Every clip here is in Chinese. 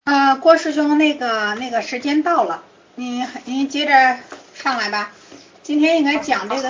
郭师兄，那个时间到了，您接着上来吧。今天应该讲这个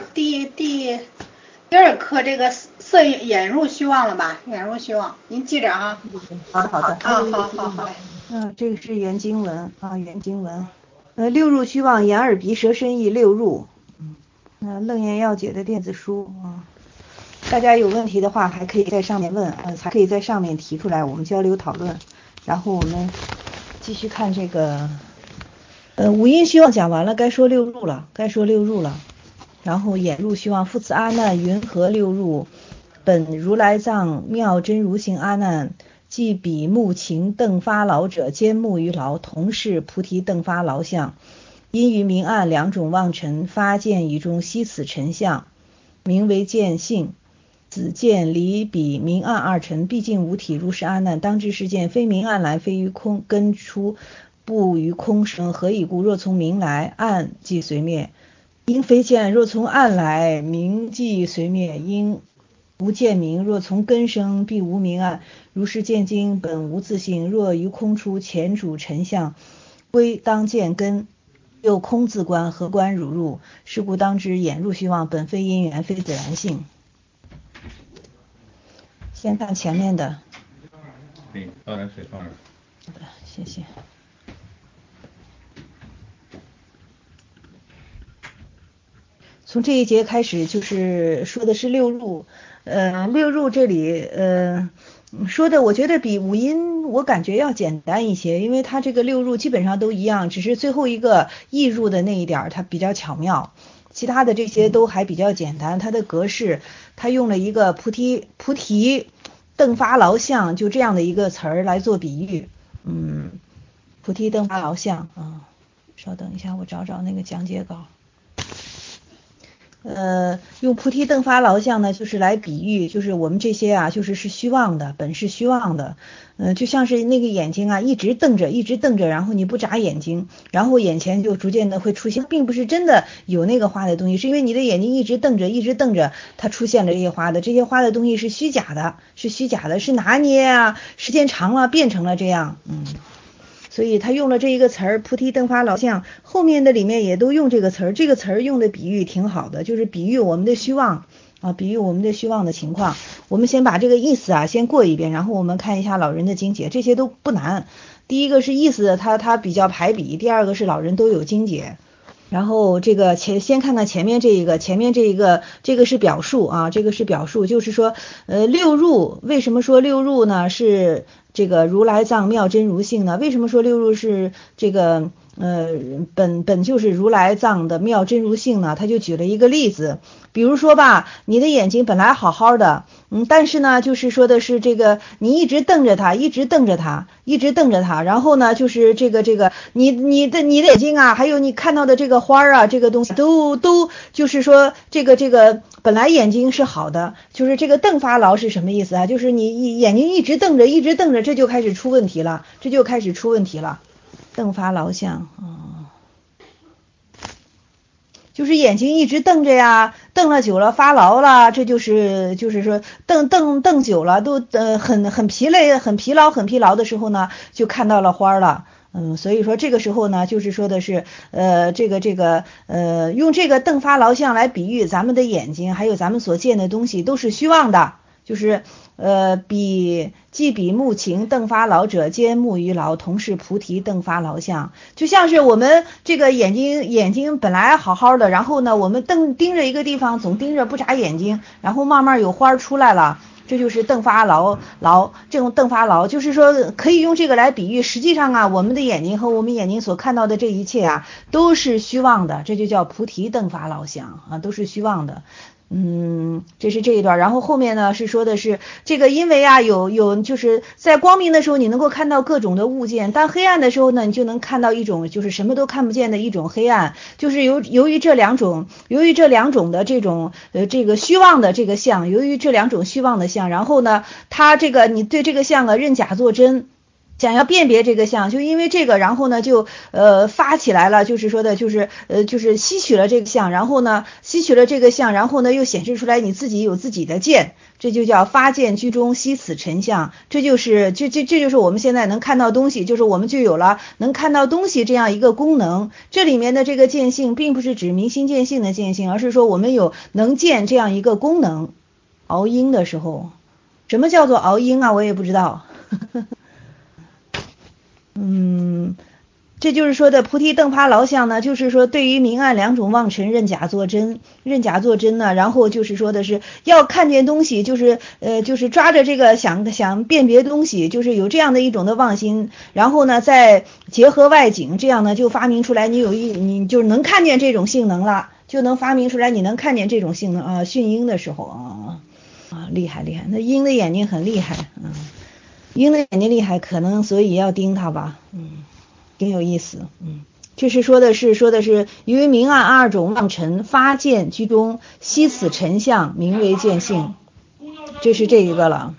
第二课这个色引入虚妄了吧？引入虚妄，您记着啊。 好的好的。 好嘞。 这个是原经文啊，原经文。六入虚妄，眼耳鼻舌身意六入。楞严要解的电子书啊。大家有问题的话，还可以在上面问，还可以在上面提出来，我们交流讨论。然后我们继续看这个，五阴虚妄讲完了，该说六入了。然后眼入虚妄，复次阿难，云何六入？本如来藏妙真如性阿难，即彼目情瞪发劳者，兼目于劳，同是菩提瞪发劳相。因于明暗两种妄尘发见于中，悉此尘相，名为见性。子见离彼明暗二尘，毕竟无体，如是阿难，当知是见非明暗来，非于空根出，不于空生，何以故？若从明来，暗即随灭，因非见；若从暗来，明即随灭，因无见明。若从根生，必无明暗。如是见经本无自性，若于空出，前主尘相，归当见根。又空自观，何观汝入？是故当知眼入虚妄，本非因缘，非自然性。先看前面的。 对，倒点水放这儿。 好的，谢谢。从这一节开始就是说的是六入，六入这里说的我觉得比五阴我感觉要简单一些，因为它这个六入基本上都一样，只是最后一个意入的那一点它比较巧妙，其他的这些都还比较简单。它的格式，它用了一个菩提瞪发劳相，就这样的一个词儿来做比喻。菩提瞪发劳相啊，稍等一下，我找找那个讲解稿。用菩提瞪发劳相呢，就是来比喻，就是我们这些啊，就是虚妄的，本是虚妄的。就像是那个眼睛啊，一直瞪着，然后你不眨眼睛，然后眼前就逐渐的会出现，并不是真的有那个花的东西，是因为你的眼睛一直瞪着，它出现了这些花的，这些花的东西是虚假的，是拿捏啊，时间长了变成了这样。所以他用了这一个词儿，菩提瞪发劳相，后面的里面也都用这个词儿，这个词儿用的比喻挺好的，就是比喻我们的虚妄啊，比喻我们的虚妄的情况。我们先把这个意思啊先过一遍，然后我们看一下老人的经解，这些都不难。第一个是意思，它比较排比，第二个是老人都有经解。然后这个先看看前面这一个，这个是表述啊，就是说六入，为什么说六入呢？是这个如来藏妙真如性呢？为什么说六入是这个本就是如来藏的妙真如性呢？他就举了一个例子，比如说吧，你的眼睛本来好好的，但是呢，就是说的是这个你一直瞪着它，然后呢，就是这个你的眼睛啊，还有你看到的这个花啊，这个东西都就是说这个本来眼睛是好的，就是这个瞪发劳是什么意思啊？就是你眼睛一直瞪着，这就开始出问题了，瞪发劳相就是眼睛一直瞪着呀，瞪了久了发劳了，这就是说瞪久了都很疲累、很疲劳的时候呢，就看到了花了。所以说这个时候呢，就是说的是用这个瞪发劳相来比喻咱们的眼睛，还有咱们所见的东西都是虚妄的，就是即彼目情瞪发劳者，兼目于劳，同是菩提瞪发劳相。就像是我们这个眼睛本来好好的，然后呢，我们盯着一个地方，总盯着不眨眼睛，然后慢慢有花出来了，这就是瞪发劳。这种瞪发劳就是说可以用这个来比喻，实际上啊，我们的眼睛和我们眼睛所看到的这一切啊，都是虚妄的，这就叫菩提瞪发劳相啊，都是虚妄的。这是这一段，然后后面呢是说的是这个，因为啊有就是在光明的时候你能够看到各种的物件，当黑暗的时候呢，你就能看到一种就是什么都看不见的一种黑暗，就是由于这两种的这种这个虚妄的这个相，由于这两种虚妄的相，然后呢，它这个你对这个相啊认假作真。 想要辨别这个相，就因为这个，然后呢就发起来了，就是说的，就是吸取了这个相，然后呢吸取了这个相，然后呢又显示出来你自己有自己的见，这就叫发见居中，吸此成相，这就是我们现在能看到东西，就是我们就有了能看到东西这样一个功能。这里面的这个见性，并不是指明心见性的见性，而是说我们有能见这样一个功能。熬鹰的时候，什么叫做熬鹰啊？我也不知道。这就是说的菩提邓发劳相呢，就是说对于明暗两种妄尘认假作真，认假作真呢，然后就是说的是要看见东西，就是抓着这个想辨别东西，就是有这样的一种的妄心，然后呢再结合外境，这样呢就发明出来你就能看见这种性能了，就能发明出来你能看见这种性能啊。驯鹰的时候厉害，那鹰的眼睛很厉害鹰的眼睛厉害，可能所以要盯它吧，挺有意思，这是说的是于明暗二种妄尘发见居中，悉此尘相，名为见性，这是这一个了。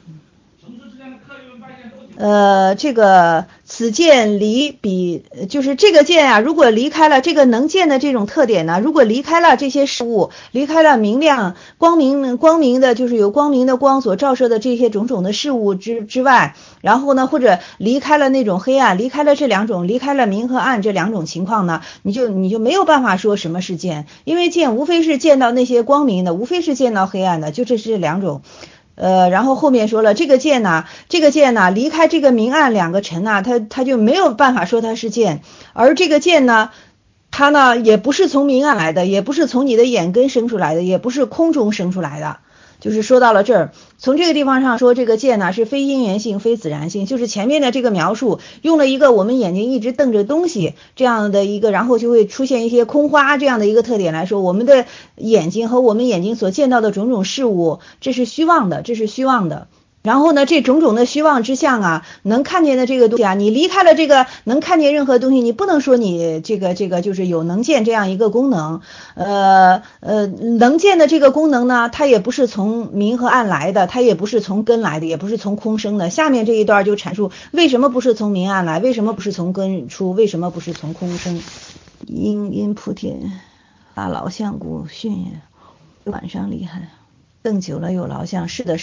这个此见离比，就是这个见啊，如果离开了这个能见的这种特点呢，如果离开了这些事物，离开了明亮光明的，就是有光明的光所照射的这些种种的事物之外，然后呢，或者离开了那种黑暗，离开了这两种，离开了明和暗这两种情况呢，你就没有办法说什么是见，因为见无非是见到那些光明的，无非是见到黑暗的，就这是两种。然后后面说了，这个见呢，离开这个明暗两个尘呢，它就没有办法说它是见，而这个见呢，它呢也不是从明暗来的，也不是从你的眼根生出来的，也不是空中生出来的。就是说到了这儿，从这个地方上说，这个见呢是非因缘性，非自然性，就是前面的这个描述用了一个我们眼睛一直瞪着东西这样的一个，然后就会出现一些空花这样的一个特点来说，我们的眼睛和我们眼睛所见到的种种事物，这是虚妄的。然后呢，这种种的虚妄之相啊，能看见的这个东西啊，你离开了这个能看见任何东西，你不能说你这个就是有能见这样一个功能。能见的这个功能呢，它也不是从明和暗来的，它也不是从根来的，也不是从空生的。下面这一段就阐述为什么不是从明暗来，为什么不是从根出，为什么不是从空生。因菩提发劳相故训，晚上厉害，瞪久了有劳相，是的。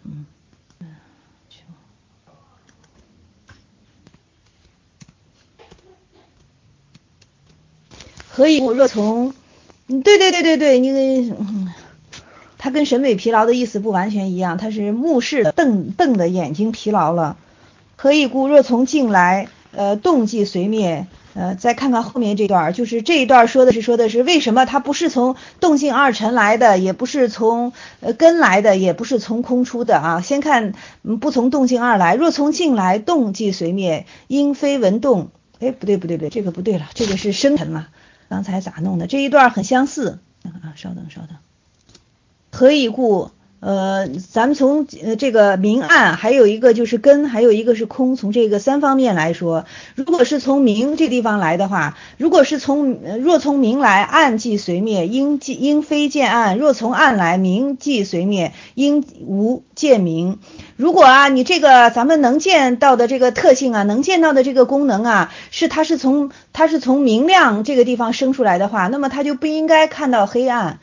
何以故？若从，对，它跟审美疲劳的意思不完全一样，它是目视的瞪的眼睛疲劳了。何以故？若从境来，动即随灭。再看看后面这段，就是这一段说的是为什么它不是从动静二尘来的，也不是从根来的，也不是从空出的啊。先看不从动静二来，若从境来，动即随灭，因非闻动。不对，这个不对了，这个是生尘了。刚才咋弄的？这一段很相似稍等。何以故？咱们从这个明暗，还有一个就是根，还有一个是空，从这个三方面来说，如果是从明这地方来的话，若从明来，暗即随灭，应非见暗；若从暗来，明即随灭，应无见明。如果你这个咱们能见到的这个特性能见到的这个功能它是从明亮这个地方生出来的话，那么它就不应该看到黑暗，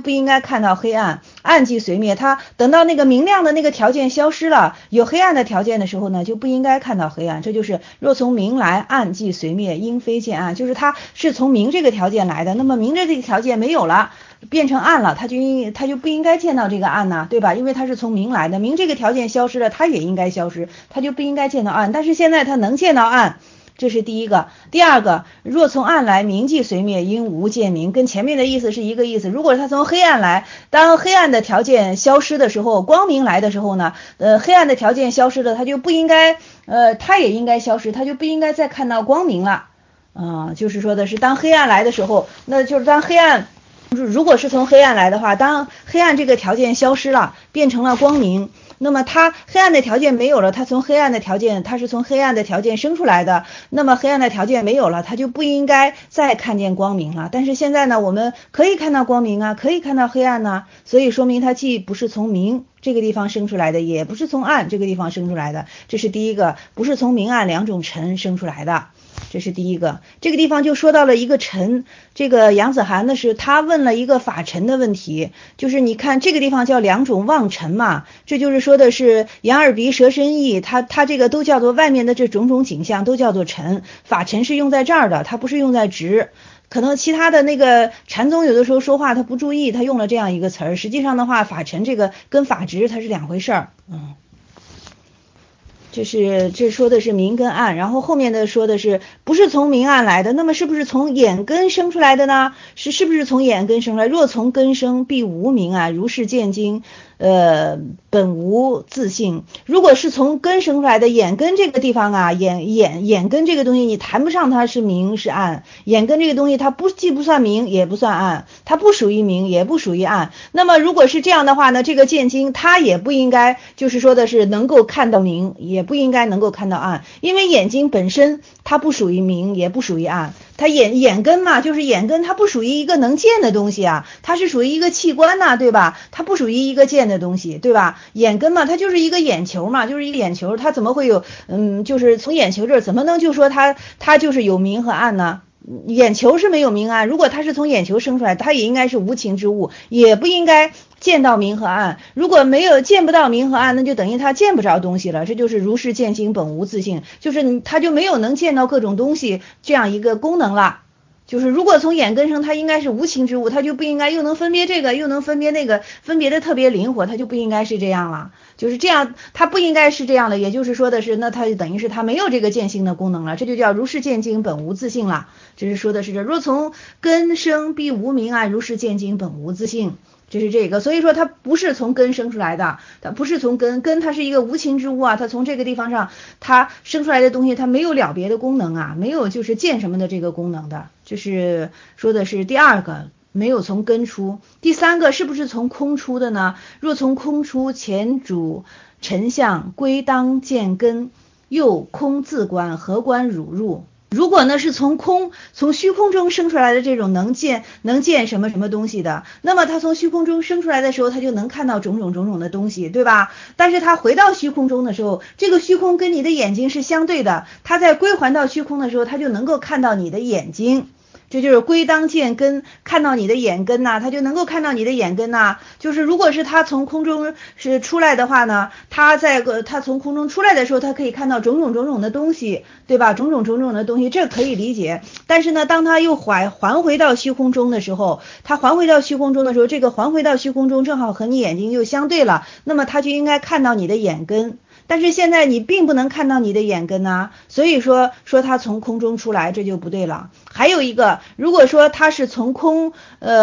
暗即随灭。它等到那个明亮的那个条件消失了，有黑暗的条件的时候呢，就不应该看到黑暗。这就是若从明来，暗即随灭，应非见暗，就是它是从明这个条件来的，那么明这个条件没有了，变成暗了，它就不应该见到这个暗呢，对吧？因为它是从明来的，明这个条件消失了，它也应该消失，它就不应该见到暗。但是现在它能见到暗，这是第一个。第二个，若从暗来，明即随灭，因无见明，跟前面的意思是一个意思。如果它从黑暗来，当黑暗的条件消失的时候，光明来的时候呢，黑暗的条件消失了，它就不应该，它也应该消失，它就不应该再看到光明了。就是说的是当黑暗来的时候，那就是当黑暗，如果是从黑暗来的话，当黑暗这个条件消失了，变成了光明， 那么它黑暗的条件没有了，它从黑暗的条件，它是从黑暗的条件生出来的，那么黑暗的条件没有了，它就不应该再看见光明了。但是现在呢，我们可以看到光明啊，可以看到黑暗呢，所以说明它既不是从明这个地方生出来的，也不是从暗这个地方生出来的，这是第一个，不是从明暗两种尘生出来的。这是第一个，这个地方就说到了一个尘，这个杨子涵呢是他问了一个法尘的问题，就是你看这个地方叫两种妄尘嘛，这就是说的是眼耳鼻舌身意，它这个都叫做外面的这种种景象都叫做尘，法尘是用在这儿的，它不是用在执。可能其他的那个禅宗有的时候说话他不注意，他用了这样一个词儿，实际上的话法尘这个跟法执它是两回事儿，这说的是明跟暗，然后后面的说的是不是从明暗来的，那么是不是从眼根生出来的呢？是不是从眼根生出来？若从根生必无明啊，如是见经本无自性。如果是从根生出来的，眼根这个地方啊，眼根这个东西你谈不上它是明是暗，眼根这个东西它既不算明也不算暗，它不属于明也不属于暗。那么如果是这样的话呢，这个见经它也不应该就是说的是能够看到明，也不应该能够看到暗，因为眼睛本身它不属于明也不属于暗，它眼根嘛，就是眼根它不属于一个能见的东西啊，它是属于一个器官呐，对吧？它不属于一个见的东西，对吧？眼根嘛，它就是一个眼球嘛，就是一个眼球，它怎么会有就是从眼球这儿怎么能就说它就是有明和暗呢？眼球是没有明暗，如果它是从眼球生出来，它也应该是无情之物，也不应该见到明和暗。如果没有见不到明和暗，那就等于它见不着东西了，这就是如是见经本无自性，就是它就没有能见到各种东西这样一个功能了。就是如果从眼根生，它应该是无情之物，它就不应该又能分别这个又能分别那个，分别的特别灵活，它就不应该是这样了。就是这样，它不应该是这样的，也就是说的是，那它就等于是它没有这个见性的功能了，这就叫如是见经本无自性了。这是说的是这，若从根生必无明啊，如是见经本无自性。这是这个，所以说它不是从根生出来的，它不是从根它是一个无情之物啊，它从这个地方上它生出来的东西，它没有了别的功能啊，没有就是见什么的这个功能的。这是说的是第二个，没有从根出。第三个是不是从空出的呢？若从空出，前主尘相归当见根，又空自观，何观汝入？如果呢是从虚空中生出来的这种能见什么什么东西的，那么它从虚空中生出来的时候，它就能看到种种的东西，对吧？但是它回到虚空中的时候，这个虚空跟你的眼睛是相对的，它在归还到虚空的时候，它就能够看到你的眼睛。这就是归当见根，看到你的眼根呐，他就能够看到你的眼根呐。就是如果是他从空中是出来的话呢，他从空中出来的时候，他可以看到种种的东西，对吧？种种的东西，这可以理解。但是呢，当他又还回到虚空中的时候，这个还回到虚空中正好和你眼睛又相对了，那么他就应该看到你的眼根。但是现在你并不能看到你的眼根啊，所以说它从空中出来，这就不对了。还有一个，如果说它是从空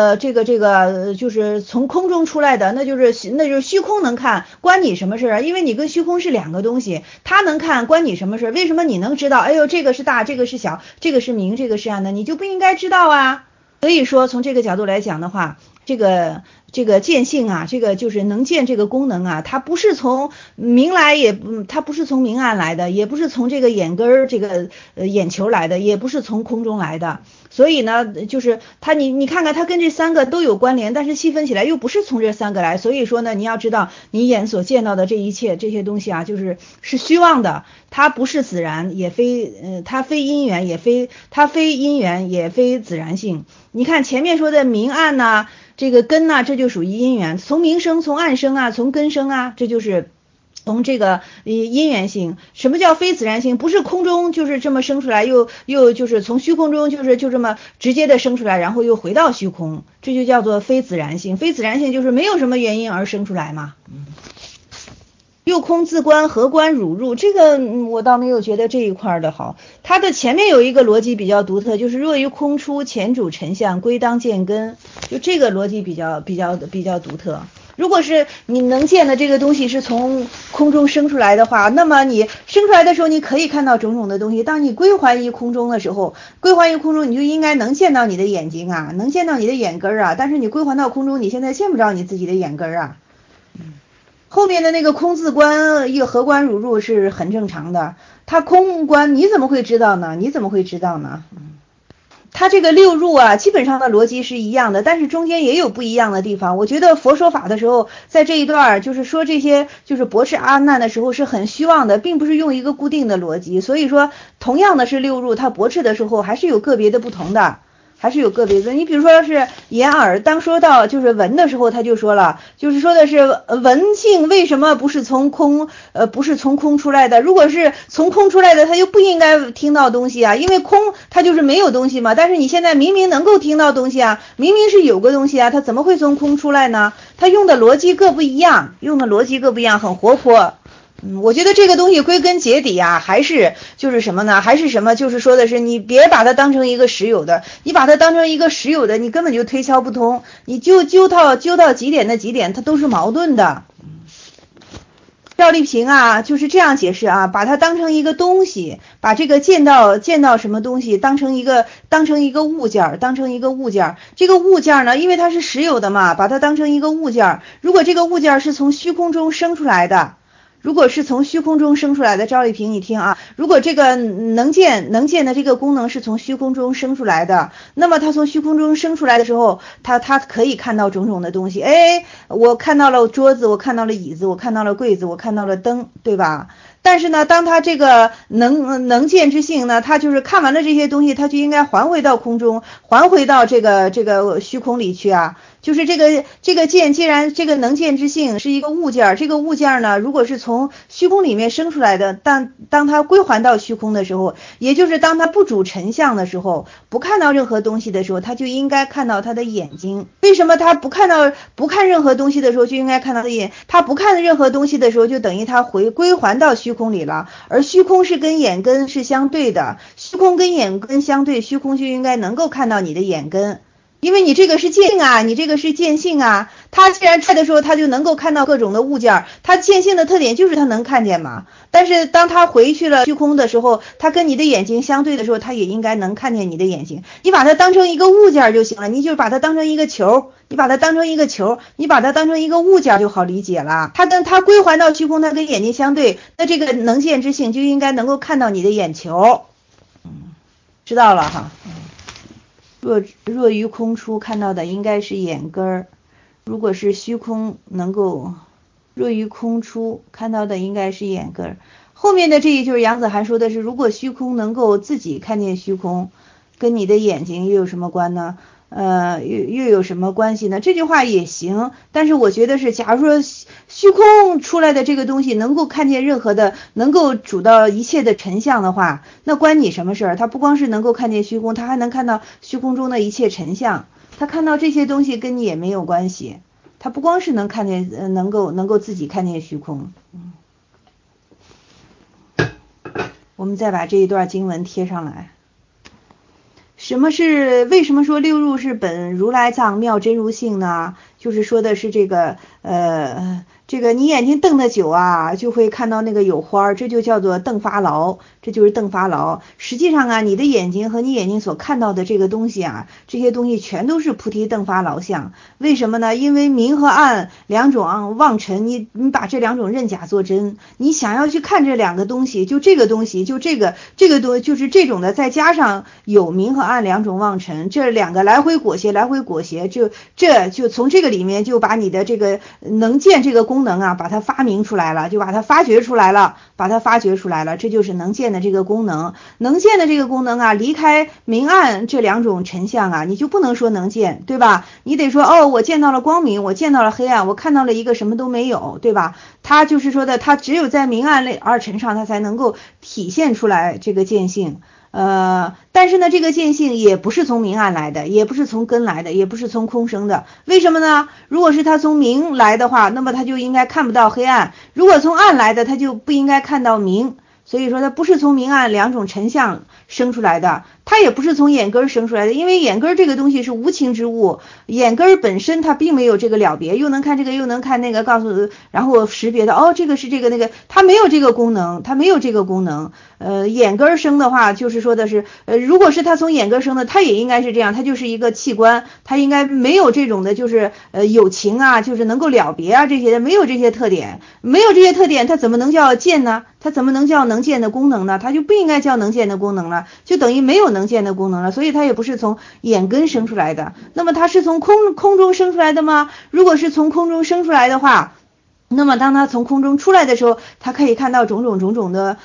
就是从空中出来的，那就是虚空能看，关你什么事啊？因为你跟虚空是两个东西，它能看关你什么事？为什么你能知道？哎呦，这个是大，这个是小，这个是明，这个是暗的，你就不应该知道啊。所以说从这个角度来讲的话，这个见性啊，这个就是能见这个功能啊，它不是从明来，它不是从明暗来的，也不是从这个眼根儿这个眼球来的，也不是从空中来的。所以呢，就是它你看看它跟这三个都有关联，但是细分起来又不是从这三个来。所以说呢，你要知道你眼所见到的这一切这些东西啊，是虚妄的，它不是自然，也非它非因缘，它非因缘也非自然性。你看前面说的明暗呐，这个根呐，这就属于因缘，从明生，从暗生啊，从根生啊，这就是从这个因缘性。什么叫非自然性？不是空中就是这么生出来，又就是从虚空中就这么直接的生出来，然后又回到虚空，这就叫做非自然性。非自然性就是没有什么原因而生出来嘛。又空自观，何观汝入？这个我倒没有觉得这一块的好。它的前面有一个逻辑比较独特，就是若于空出，前主尘相归当见根，就这个逻辑比较独特。如果是你能见的这个东西是从空中生出来的话，那么你生出来的时候你可以看到种种的东西，当你归还于空中的时候，归还于空中你就应该能见到你的眼睛啊，能见到你的眼根啊，但是你归还到空中，你现在见不着你自己的眼根啊。 后面的那个空字观一个合观如入是很正常的，它空观你怎么会知道呢？你怎么会知道呢？它这个六入啊，基本上的逻辑是一样的，但是中间也有不一样的地方。我觉得佛说法的时候，在这一段就是说这些就是驳斥阿难的时候是很虚妄的，并不是用一个固定的逻辑。所以说，同样的是六入，它驳斥的时候还是有个别的不同的。还是有个别的，你比如说是眼耳，当说到就是闻的时候，他就说了，就是说的是闻性为什么不是从空，不是从空出来的？如果是从空出来的，他就不应该听到东西啊，因为空它就是没有东西嘛。但是你现在明明能够听到东西啊，明明是有个东西啊，它怎么会从空出来呢？他用的逻辑各不一样，很活泼。我觉得这个东西归根结底啊，还是就是什么呢？还是什么？就是说的是你别把它当成一个实有的，你把它当成一个实有的，你根本就推敲不通，你就揪到几点的几点，它都是矛盾的。赵丽萍啊，就是这样解释啊，把它当成一个东西，把这个见到什么东西当成一个物件，这个物件呢，因为它是实有的嘛，把它当成一个物件。如果这个物件是从虚空中生出来的。赵丽萍你听啊，如果这个能见的这个功能是从虚空中生出来的，那么它从虚空中生出来的时候，它可以看到种种的东西。我看到了桌子，我看到了椅子，我看到了柜子，我看到了灯，对吧？但是呢，当他这个能见之性呢，他就是看完了这些东西，他就应该还回到空中，还回到这个虚空里去啊。就是这个见，既然这个能见之性是一个物件，这个物件呢，如果是从虚空里面生出来的，当它归还到虚空的时候，也就是当它不主尘相的时候，不看到任何东西的时候，它就应该看到它的眼睛。为什么它不看任何东西的时候就应该看到它的眼？它不看任何东西的时候，就等于它归还到虚空里了。而虚空是跟眼根是相对的，虚空跟眼根相对，虚空就应该能够看到你的眼根。因为你这个是见啊，你这个是见性啊，它既然在的时候，它就能够看到各种的物件，它见性的特点就是它能看见嘛。但是当它回去了虚空的时候，它跟你的眼睛相对的时候，它也应该能看见你的眼睛。你把它当成一个物件就行了，你就把它当成一个球，你把它当成一个物件就好理解了。它归还到虚空，它跟眼睛相对，那这个能见之性就应该能够看到你的眼球。知道了哈。若于空出看到的应该是眼根儿，如果是虚空能够若于空出看到的应该是眼根儿。后面的这一句杨子涵说的是，如果虚空能够自己看见虚空，跟你的眼睛又有什么关呢？又有什么关系呢？这句话也行，但是我觉得是，假如说虚空出来的这个东西能够看见任何的，能够主到一切的尘相的话，那关你什么事儿？他不光是能够看见虚空，他还能看到虚空中的一切尘相，他看到这些东西跟你也没有关系，他不光是能看见，能够自己看见虚空。我们再把这一段经文贴上来。为什么说六入是本如来藏妙真如性呢？就是说的是这个你眼睛瞪得久啊，就会看到那个有花，这就叫做瞪发劳，这就是瞪发劳。实际上啊，你的眼睛和你眼睛所看到的这个东西啊，这些东西全都是菩提瞪发劳相。为什么呢？因为明和暗两种妄尘，你把这两种认假作真，你想要去看这两个东西，就这个东西，就这个东就是这种的，再加上有明和暗两种妄尘，这两个来回裹挟，这就从这个里面就把你的这个能见这个功能啊，把它发明出来了，就把它发掘出来了，这就是能见的这个功能。能见的这个功能啊，离开明暗这两种尘相啊，你就不能说能见，对吧？你得说我见到了光明，我见到了黑暗，我看到了一个什么都没有，对吧？它就是说的，它只有在明暗二尘上，它才能够体现出来这个见性。但是呢，这个见性也不是从明暗来的，也不是从根来的，也不是从空生的。为什么呢？如果是它从明来的话，那么它就应该看不到黑暗；如果从暗来的，它就不应该看到明。所以说它不是从明暗两种尘相生出来的，它也不是从眼根生出来的，因为眼根这个东西是无情之物，眼根本身它并没有这个了别，又能看这个又能看那个，告诉然后识别的这个是这个那个，它没有这个功能， 眼根生的话，就是说的是如果是他从眼根生的，他也应该是这样，他就是一个器官，他应该没有这种的就是有情啊，就是能够了别啊这些的，没有这些特点，没有这些特点，他怎么能叫见呢？它怎么能叫能见的功能呢？它就不应该叫能见的功能了，就等于没有能见的功能了，所以它也不是从眼根生出来的。那么它是从空中生出来的吗？如果是从空中生出来的话，那么当它从空中出来的时候，它可以看到种种的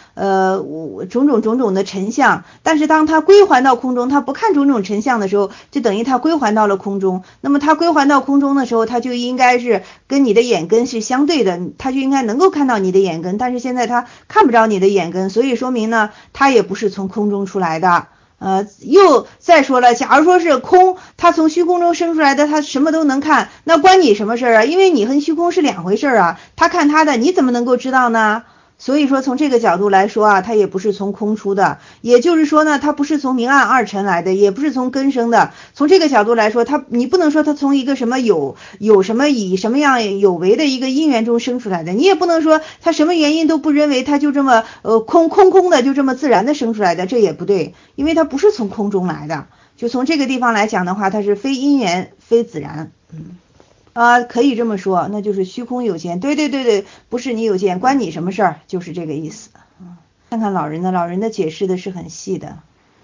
尘相，但是当它归还到空中，它不看种种尘相的时候，就等于它归还到了空中。那么它归还到空中的时候，它就应该是跟你的眼根是相对的，它就应该能够看到你的眼根，但是现在它看不着你的眼根，所以说明呢，它也不是从空中出来的。又再说了，假如说是空，它从虚空中生出来的，它什么都能看，那关你什么事啊？因为你和虚空是两回事啊，他看他的，你怎么能够知道呢？所以说从这个角度来说啊，它也不是从空出的，也就是说呢，它不是从明暗二尘来的，也不是从根生的。从这个角度来说，你不能说它从一个什么有什么以什么样有为的一个因缘中生出来的，你也不能说它什么原因都不认为它就这么空的就这么自然的生出来的，这也不对，因为它不是从空中来的。就从这个地方来讲的话，它是非因缘非自然。可以这么说，那就是虚空有见，对，不是你有见，关你什么事儿，就是这个意思。看看老人的解释的是很细的。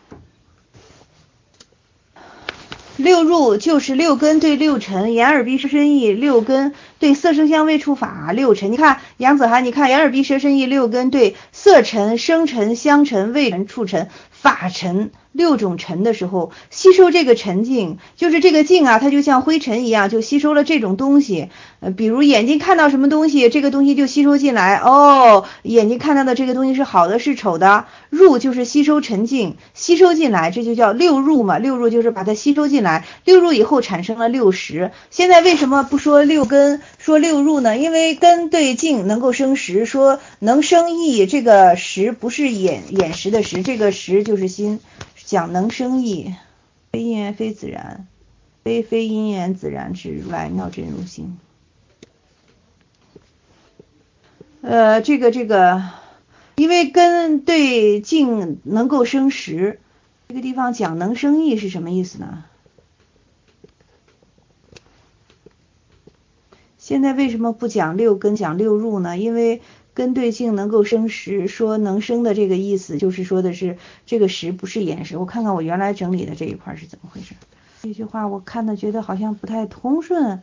六入就是六根对六尘，眼耳鼻舌身意，六根对色声香味触法，六尘。你看杨子涵，你看眼耳鼻舌身意六根对色尘、声尘、香尘、味尘、触尘、法尘六种尘的时候，吸收这个尘境，就是这个境啊，它就像灰尘一样，就吸收了这种东西。比如眼睛看到什么东西，这个东西就吸收进来。眼睛看到的这个东西是好的是丑的，入就是吸收尘境，吸收进来，这就叫六入嘛。六入就是把它吸收进来，六入以后产生了六识。现在为什么不说六根，说六入呢？因为根对境能够生识，说能生意，这个识不是眼识的识，这个识就是心，讲能生意，非因缘非自然，非因缘自然之如来妙真如心。这个，因为根对境能够生识，这个地方讲能生意是什么意思呢？现在为什么不讲六根，讲六入呢？因为根对境能够生识，说能生的这个意思，就是说的是这个识不是眼识。我看看我原来整理的这一块是怎么回事。这句话我看的觉得好像不太通顺，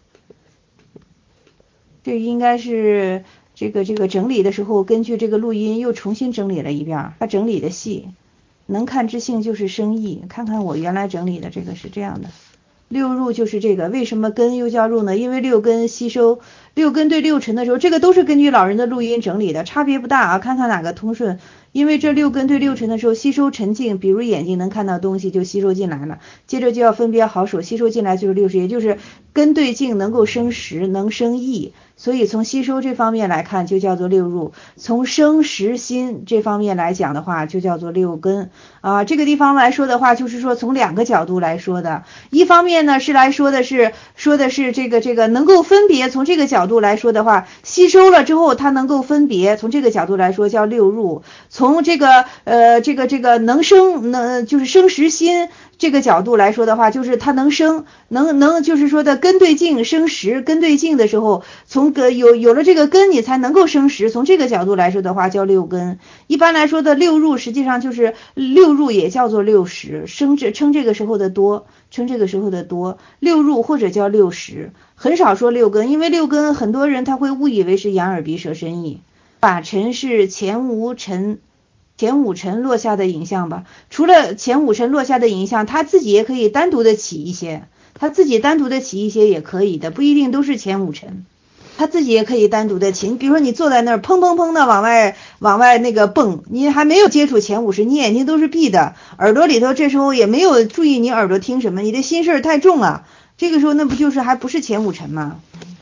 这应该是这个整理的时候，根据这个录音又重新整理了一遍，他整理的细。能看之性就是生意，看看我原来整理的这个是这样的。六入就是这个，为什么根又叫入呢？因为六根吸收，六根对六尘的时候，这个都是根据老人的录音整理的，差别不大啊，看看哪个通顺。因为这六根对六尘的时候，吸收尘境，比如眼睛能看到东西就吸收进来了，接着就要分别好手，吸收进来就是六识，也就是根对境能够生识，能生意，所以从吸收这方面来看就叫做六入，从生识心这方面来讲的话就叫做六根啊。这个地方来说的话，就是说从两个角度来说的，一方面呢是来说的是这个能够分别，从这个角度来说的话，吸收了之后它能够分别，从这个角度来说叫六入。从这个能生就是生识心这个角度来说的话，就是它能生能就是说的根对境生识，根对境的时候，从有了这个根你才能够生识，从这个角度来说的话叫六根。一般来说的六入实际上就是六入也叫做六识，称这个时候的多，六入或者叫六识，很少说六根，因为六根很多人他会误以为是眼耳鼻舌身意。法尘是前五尘落下的影像吧，除了前五尘落下的影像，他自己也可以单独的起一些，也可以的，不一定都是前五尘，他自己也可以单独的起。你比如说你坐在那儿砰砰砰的往外那个蹦，你还没有接触前五识，你眼睛都是闭的，耳朵里头这时候也没有注意你耳朵听什么，你的心事儿太重了，这个时候那不就是还不是前五尘吗？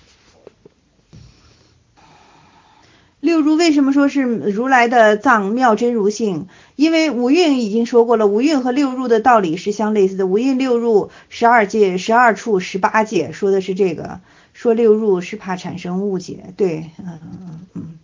六入为什么说是如来的藏妙真如性？因为五蕴已经说过了，五蕴和六入的道理是相类似的。五蕴六入12界、12处、18界，说的是这个。说六入是怕产生误解，对，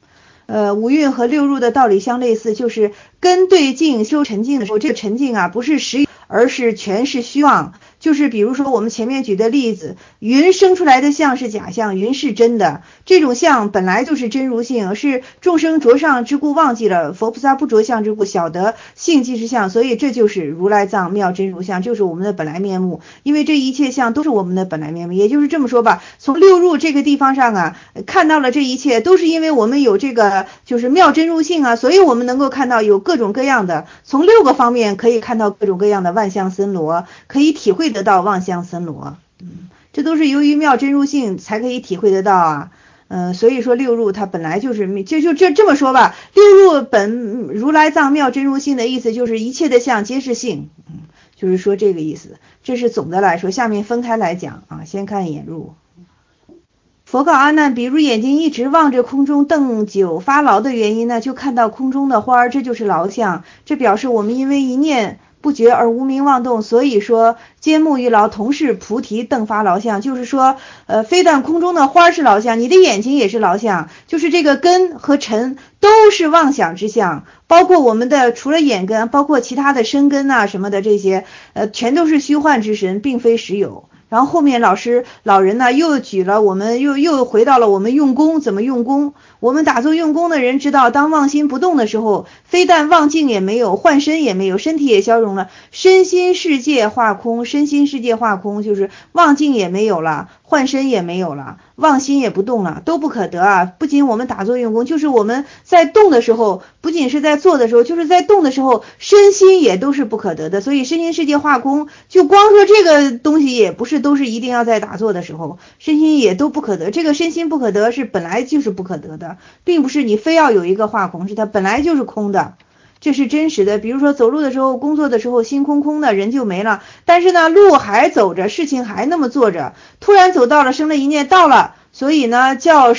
五蕴和六入的道理相类似，就是根对境修沉静的时候，这个沉静啊不是实而是全是虚妄。就是比如说我们前面举的例子，云生出来的相是假象，云是真的，这种相本来就是真如性，是众生着相之故忘记了，佛菩萨不着相之故晓得性即是相，所以这就是如来藏妙真如相，就是我们的本来面目。因为这一切相都是我们的本来面目，也就是这么说吧，从六入这个地方上啊，看到了这一切都是因为我们有这个就是妙真如性啊，所以我们能够看到有各种各样的，从六个方面可以看到各种各样的万象森罗，可以体会得到万象森罗。这都是由于妙真如性才可以体会得到啊。所以说六入它本来就是就这么说吧，六入本如来藏妙真如性的意思就是一切的相皆是性，就是说这个意思。这是总的来说，下面分开来讲啊，先看眼入。佛告阿难，比如眼睛一直望着空中瞪久发劳的原因呢，就看到空中的花，这就是劳相。这表示我们因为一念不觉而无明妄动，所以说坚木于劳同是菩提瞪发劳相，就是说非但空中的花是劳相，你的眼睛也是劳相，就是这个根和尘都是妄想之相，包括我们的除了眼根，包括其他的身根啊什么的这些全都是虚幻之神，并非实有。然后后面老人呢又举了我们又回到了我们用功怎么用功。我们打坐用功的人知道，当妄心不动的时候，非但妄境也没有，幻身也没有，身体也消融了，身心世界化空，身心世界化空就是妄境也没有了，幻身也没有了，妄心也不动了，都不可得啊。不仅我们打坐用功，就是我们在动的时候，不仅是在做的时候，就是在动的时候，身心也都是不可得的。所以身心世界化空，就光说这个东西也不是都是一定要在打坐的时候，身心也都不可得。这个身心不可得是本来就是不可得的，并不是你非要有一个化空，是它本来就是空的，这是真实的。比如说走路的时候，工作的时候，心空空的，人就没了，但是呢路还走着，事情还那么做着，突然走到了，生了一念到了，所以呢叫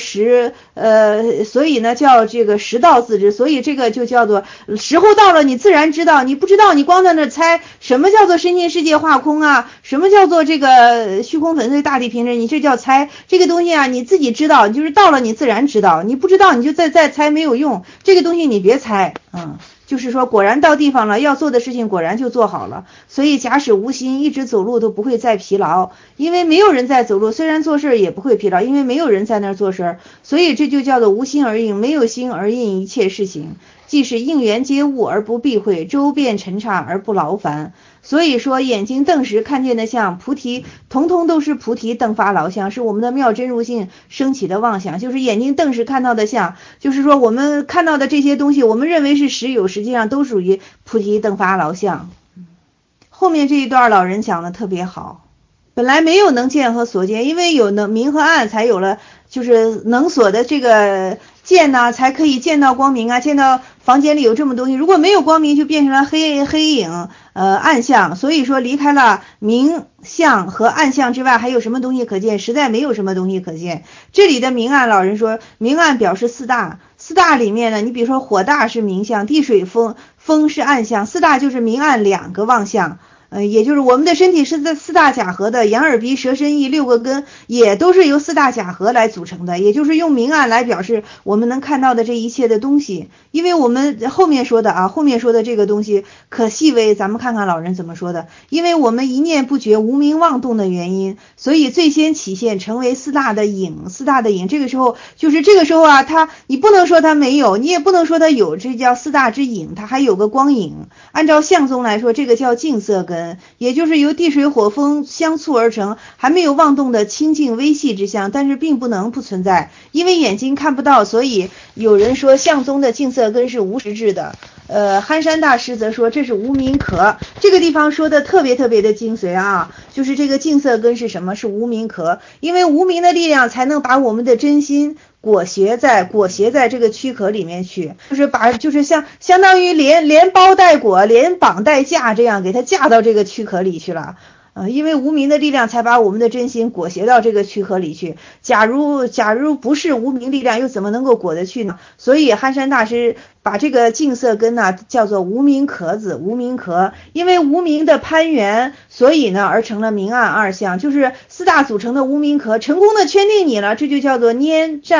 叫这个时到自知，所以这个就叫做时候到了，你自然知道，你不知道你光在那猜什么叫做身心世界化空啊，什么叫做这个虚空粉碎大地平真，你这叫猜。这个东西啊你自己知道，你就是到了你自然知道，你不知道你就再猜没有用，这个东西你别猜。就是说果然到地方了，要做的事情果然就做好了。所以假使无心，一直走路都不会再疲劳，因为没有人在走路，虽然做事也不会疲劳，因为没有人在那儿做事，所以这就叫做无心而应，没有心而应一切事情，即是应缘皆悟而不避讳，周遍尘刹而不劳烦。所以说眼睛瞪时看见的像菩提，统统都是菩提瞪发劳相，是我们的妙真如性升起的妄想。就是眼睛瞪时看到的像，就是说我们看到的这些东西，我们认为是实有，实际上都属于菩提瞪发劳相。后面这一段老人讲的特别好，本来没有能见和所见，因为有明和暗才有了就是能所的这个见呢，才可以见到光明啊，见到房间里有这么东西，如果没有光明就变成了黑影暗象。所以说离开了明相和暗象之外还有什么东西可见，实在没有什么东西可见。这里的明暗，老人说明暗表示四大，四大里面呢，你比如说火大是明相，地水风是暗相，四大就是明暗两个妄相。也就是我们的身体是在四大假合的，眼耳鼻舌身意六个根也都是由四大假合来组成的，也就是用明暗来表示我们能看到的这一切的东西。因为我们后面说的这个东西可细微，咱们看看老人怎么说的。因为我们一念不觉无明妄动的原因，所以最先起现成为四大的影，这个时候啊，你不能说它没有，你也不能说它有，这叫四大之影，它还有个光影。按照相宗来说，这个叫净色根，也就是由地水火风相促而成，还没有妄动的清净微细之相，但是并不能不存在，因为眼睛看不到，所以有人说相宗的净色根是无实质的。憨山大师则说这是无明壳，这个地方说的特别的精髓啊，就是这个净色根是什么？是无明壳，因为无明的力量才能把我们的真心裹挟在这个躯壳里面去，就是相当于连包带裹，连绑带架，这样给它架到这个躯壳里去了。因为无明的力量才把我们的真心裹挟到这个躯壳里去，假如不是无明力量，又怎么能够裹得去呢？所以憨山大师把这个净色根呢叫做无明壳子，无明壳，因为无明的攀缘，所以呢而成了明暗二相，就是四大组成的无明壳成功的圈定你了，这就叫做拈占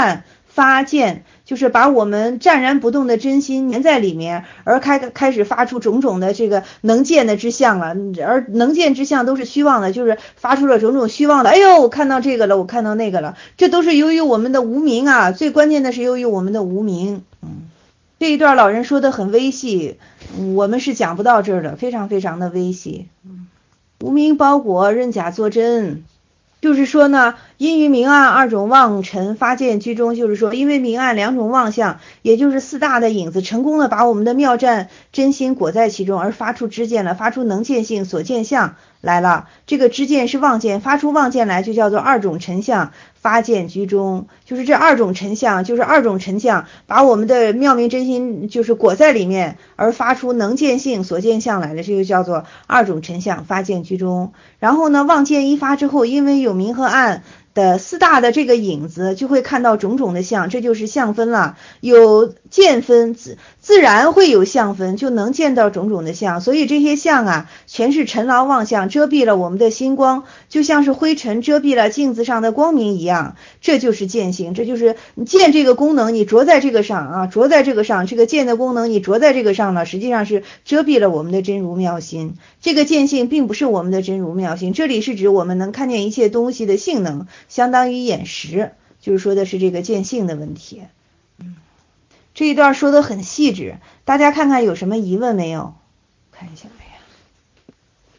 发见，就是把我们湛然不动的真心粘在里面，而开始发出种种的这个能见的之相了。而能见之相都是虚妄的，就是发出了种种虚妄的。哎呦，我看到这个了，我看到那个了，这都是由于我们的无明啊。最关键的是由于我们的无明。这一段老人说的很微细，我们是讲不到这儿的，非常非常的微细。无明包裹，认假作真。就是说呢，因于明暗二种妄尘发见居中，就是说因为明暗两种妄相，也就是四大的影子，成功的把我们的妙湛真心裹在其中，而发出知见了，发出能见性所见相来了。这个知见是妄见，发出妄见来就叫做二种尘相发见居中，就是这二种尘相，就是二种尘相把我们的妙明真心就是裹在里面，而发出能见性所见相来了，这就叫做二种尘相发见居中。然后呢，妄见一发之后，因为有明和暗的四大的这个影子，就会看到种种的相，这就是相分了。有见分，自然会有相分，就能见到种种的相。所以这些相啊，全是尘劳妄相，遮蔽了我们的心光，就像是灰尘遮蔽了镜子上的光明一样。这就是见性，这就是见这个功能，你着在这个上啊，着在这个上，这个见的功能你着在这个上了，实际上是遮蔽了我们的真如妙心。这个见性并不是我们的真如妙心，这里是指我们能看见一切东西的性能，相当于眼识，就是说的是这个见性的问题。这一段说的很细致，大家看看有什么疑问没有？看一下没有？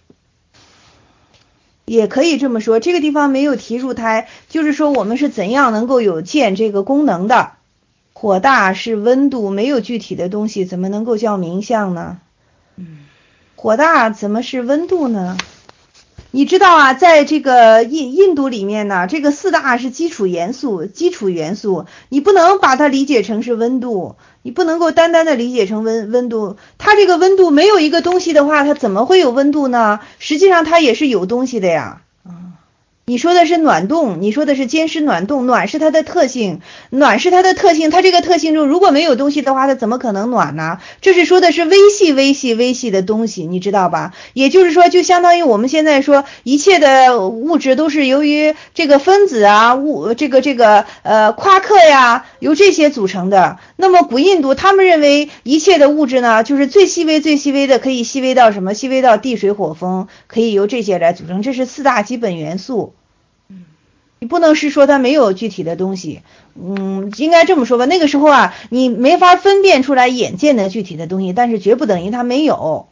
也可以这么说，这个地方没有提入胎，就是说我们是怎样能够有见这个功能的。火大是温度，没有具体的东西，怎么能够叫明相呢？火大怎么是温度呢？你知道啊，在这个印度里面呢，这个四大是基础元素，你不能把它理解成是温度，你不能够单单的理解成温度。它这个温度没有一个东西的话，它怎么会有温度呢？实际上它也是有东西的呀。你说的是暖动，你说的是坚湿暖动，暖是它的特性，它这个特性中如果没有东西的话，它怎么可能暖呢？这是说的是微细的东西，你知道吧？也就是说，就相当于我们现在说一切的物质都是由于这个分子啊，夸克呀，由这些组成的。那么古印度他们认为一切的物质呢，就是最细微的，可以细微到什么？细微到地水火风，可以由这些来组成，这是四大基本元素。你不能是说它没有具体的东西，应该这么说吧。那个时候啊，你没法分辨出来眼见的具体的东西，但是绝不等于它没有。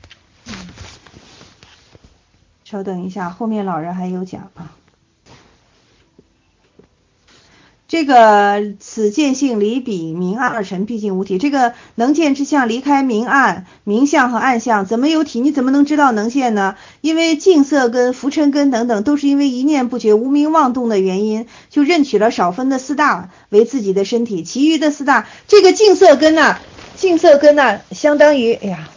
稍等一下，后面老人还有讲啊。这个此见性离彼明暗二尘毕竟无体，这个能见之相离开明暗，明相和暗相怎么有体？你怎么能知道能见呢？因为净色根、浮尘根等等，都是因为一念不觉、无明妄动的原因，就认取了少分的四大为自己的身体，其余的四大，这个净色根啊，相当于，哎呀，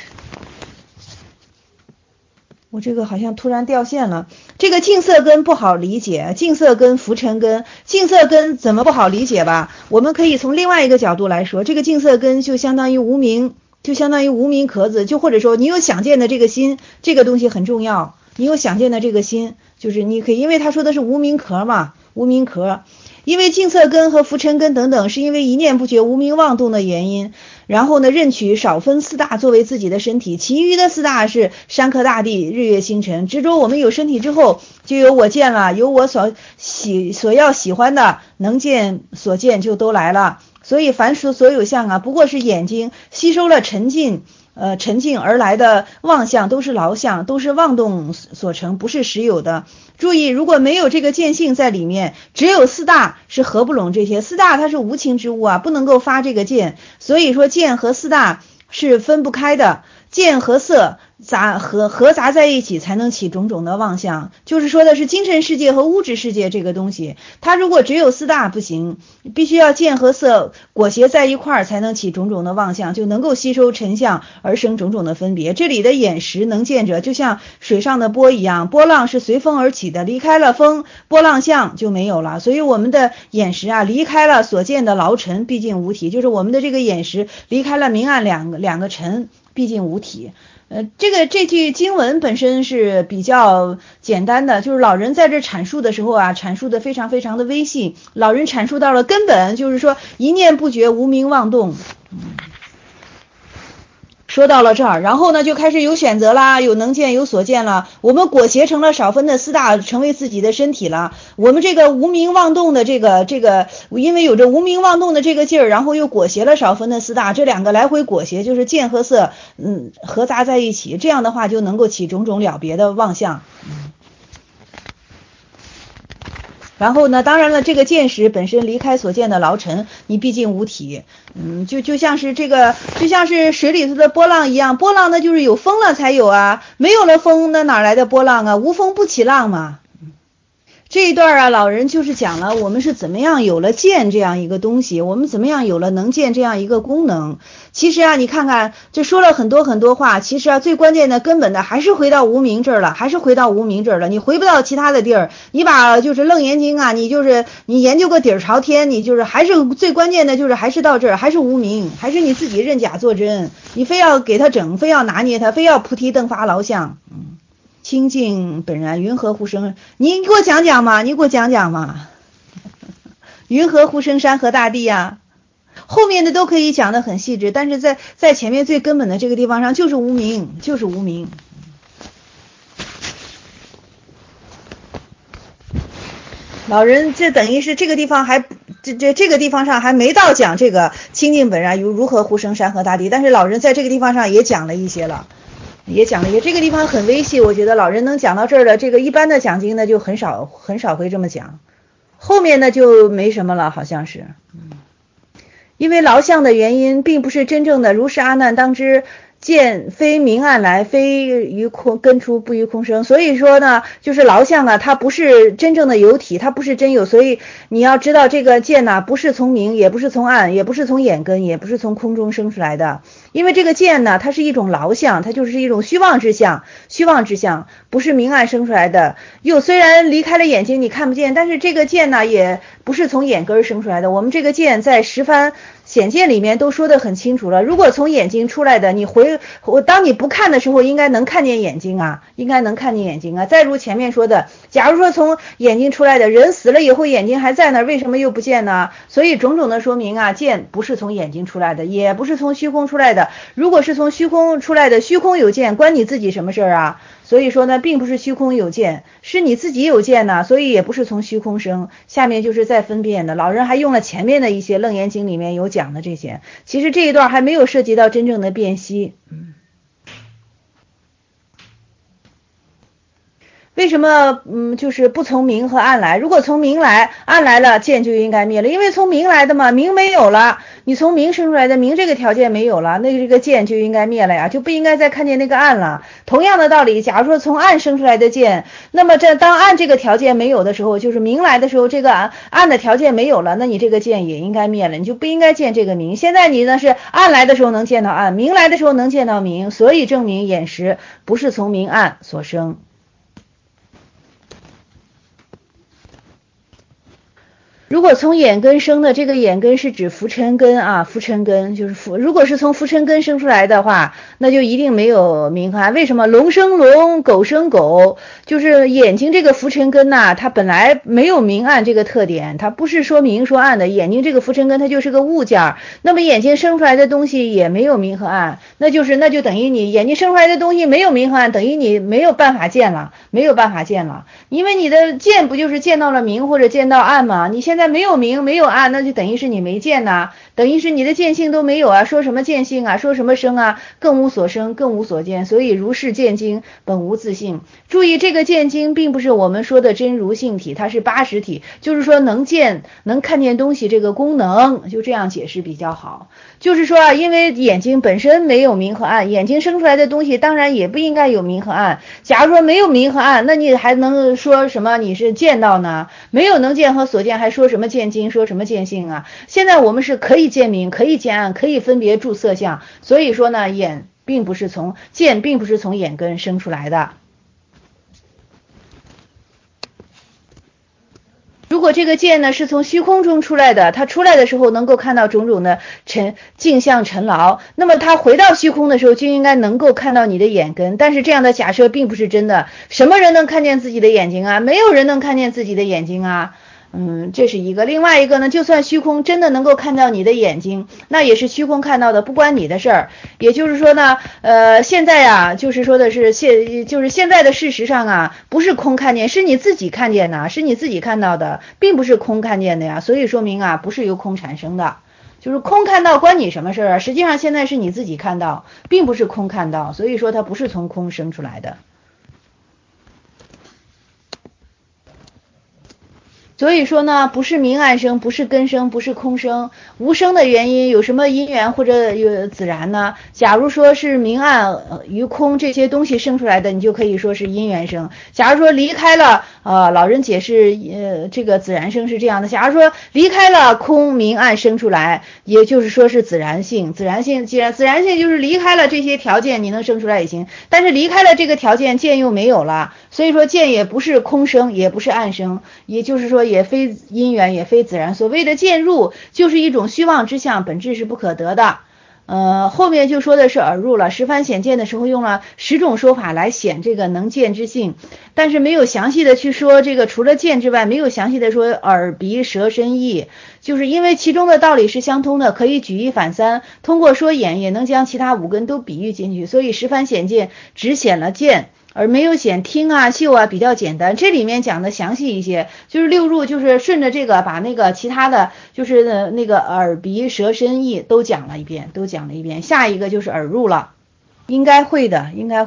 我这个好像突然掉线了。这个净色根不好理解，净色根、浮尘根，净色根怎么不好理解吧？我们可以从另外一个角度来说，这个净色根就相当于无明，壳子，就或者说你有想见的这个心，这个东西很重要。你有想见的这个心，就是你可以，因为他说的是无明壳嘛，无明壳。因为净色根和浮尘根等等，是因为一念不觉、无明妄动的原因，然后呢，认取少分四大作为自己的身体，其余的四大是山河大地、日月星辰。执着我们有身体之后，就有我见了，有我所要喜欢的能见所见就都来了。所以凡所有相啊，不过是眼睛吸收了沉静而来的妄相，都是劳相，都是妄动所成，不是实有的。注意，如果没有这个见性在里面，只有四大是合不拢这些，四大它是无情之物啊，不能够发这个见，所以说见和四大是分不开的，见和色合杂在一起才能起种种的妄相，就是说的是精神世界和物质世界这个东西，它如果只有四大不行，必须要见和色裹挟在一块儿才能起种种的妄相，就能够吸收尘相而生种种的分别。这里的眼识能见者就像水上的波一样，波浪是随风而起的，离开了风，波浪相就没有了。所以我们的眼识啊，离开了所见的劳尘，毕竟无体，就是我们的这个眼识离开了明暗两个尘，毕竟无体。 这句经文本身是比较简单的，就是老人在这阐述的时候啊，阐述的非常非常的微细，老人阐述到了根本，就是说一念不绝，无明妄动。说到了这儿，然后呢就开始有选择啦，有能见有所见了，我们裹挟成了少分的四大，成为自己的身体了。我们这个无明妄动的这个，因为有着无明妄动的这个劲儿，然后又裹挟了少分的四大，这两个来回裹挟，就是见和色合杂在一起，这样的话就能够起种种了别的妄想。然后呢，当然了，这个见识本身离开所见的劳尘，你毕竟无体，就像是就像是水里头的波浪一样，波浪那就是有风了才有啊，没有了风，那哪来的波浪啊？无风不起浪嘛。这一段啊，老人就是讲了我们是怎么样有了见这样一个东西，我们怎么样有了能见这样一个功能。其实啊，你看看这说了很多很多话，其实啊，最关键的根本的还是回到无明这儿了，你回不到其他的地儿。你把就是楞严经啊，你研究个底儿朝天，你就是还是最关键的就是还是到这儿，还是无明，还是你自己认假作真，你非要给他整，非要拿捏他，非要菩提灯发劳相。清净本然，云何护生？你给我讲讲嘛，云何护生山河大地呀？后面的都可以讲得很细致，但是在前面最根本的这个地方上就是无明，老人这等于是这个地方还这个地方上还没到讲这个清净本然如何护生山河大地，但是老人在这个地方上也讲了一些了。这个地方很微细，我觉得老人能讲到这儿的，这个一般的讲经呢就很少会这么讲，后面呢就没什么了，好像是。因为劳相的原因，并不是真正的如是阿难当知，见非明暗来，非于空根出，不于空生。所以说呢，就是劳相啊，它不是真正的有体，它不是真有。所以你要知道，这个见呢，不是从明，也不是从暗，也不是从眼根，也不是从空中生出来的。因为这个见呢，它是一种劳相，它就是一种虚妄之相，不是明暗生出来的。虽然离开了眼睛你看不见，但是这个见呢，也不是从眼根生出来的。我们这个见在十番显见里面都说得很清楚了，如果从眼睛出来的，当你不看的时候，应该能看见眼睛啊。再如前面说的，假如说从眼睛出来的，人死了以后眼睛还在那儿，为什么又不见呢？所以种种的说明啊，见不是从眼睛出来的，也不是从虚空出来的。如果是从虚空出来的，虚空有见，关你自己什么事啊？所以说呢，并不是虚空有见，是你自己有见呢，所以也不是从虚空生。下面就是再分辨的，老人还用了前面的一些楞严经里面有讲的这些，其实这一段还没有涉及到真正的辨析。为什么就是不从明和暗来？如果从明来，暗来了，见就应该灭了，因为从明来的嘛，明没有了，你从明生出来的，明这个条件没有了，那这个见就应该灭了呀，就不应该再看见那个暗了。同样的道理，假如说从暗生出来的见，那么当暗这个条件没有的时候，就是明来的时候，这个暗的条件没有了，那你这个见也应该灭了，你就不应该见这个明。现在你呢是暗来的时候能见到暗，明来的时候能见到明，所以证明眼识不是从明暗所生。如果从眼根生的，这个眼根是指浮尘根啊，浮尘根就是如果是从浮尘根生出来的话，那就一定没有明和暗。为什么？龙生龙，狗生狗，就是眼睛这个浮尘根呐，它本来没有明暗这个特点，它不是说明说暗的，眼睛这个浮尘根它就是个物件，那么眼睛生出来的东西也没有明和暗，那就等于你眼睛生出来的东西没有明和暗，等于你没有办法见了，因为你的见不就是见到了明或者见到暗吗？你现在没有明没有暗，那就等于是你没见呐，等于是你的见性都没有啊，说什么见性啊，说什么生啊，更无所生，更无所见。所以如是见经本无自性。注意，这个见经并不是我们说的真如性体，它是80体，就是说能见能看见东西这个功能，就这样解释比较好。就是说啊，因为眼睛本身没有明和暗，眼睛生出来的东西当然也不应该有明和暗。假如说没有明和暗，那你还能说什么你是见到呢？没有能见和所见，还说什么见经，说什么见性啊？现在我们是可以见明，可以见暗，可以分别住色相，所以说呢，眼并不是从眼根生出来的。如如果这个见呢是从虚空中出来的，它出来的时候能够看到种种的镜像尘劳，那么它回到虚空的时候就应该能够看到你的眼根。但是这样的假设并不是真的，什么人能看见自己的眼睛啊？没有人能看见自己的眼睛啊。这是一个。另外一个呢，就算虚空真的能够看到你的眼睛，那也是虚空看到的，不关你的事儿。也就是说呢，现在啊，就是说的是现在的事实上啊，不是空看见，是你自己看见的，是你自己看到的，并不是空看见的呀。所以说明啊，不是由空产生的，就是空看到关你什么事儿啊？实际上现在是你自己看到，并不是空看到，所以说它不是从空生出来的。所以说呢，不是明暗生，不是根生，不是空生。无生的原因有什么因缘或者有自然呢？假如说是明暗与空这些东西生出来的，你就可以说是因缘生。假如说离开了老人解释这个自然生是这样的，假如说离开了空明暗生出来，也就是说是自然性。自然性既然自然性就是离开了这些条件，你能生出来也行，但是离开了这个条件，见又没有了，所以说见也不是空生，也不是暗生，也就是说也非因缘，也非自然。所谓的见入就是一种虚妄之相，本质是不可得的。后面就说的是耳入了，十番显见的时候用了10种说法来显这个能见之性，但是没有详细的去说这个除了见之外，没有详细的说耳鼻舌身意，就是因为其中的道理是相通的，可以举一反三，通过说眼也能将其他5根都比喻进去，所以十番显见只显了见，而没有显听啊嗅啊，比较简单。这里面讲的详细一些，就是六入就是顺着这个把那个其他的就是那个耳鼻舌身意都讲了一遍，下一个就是耳入了，应该会的。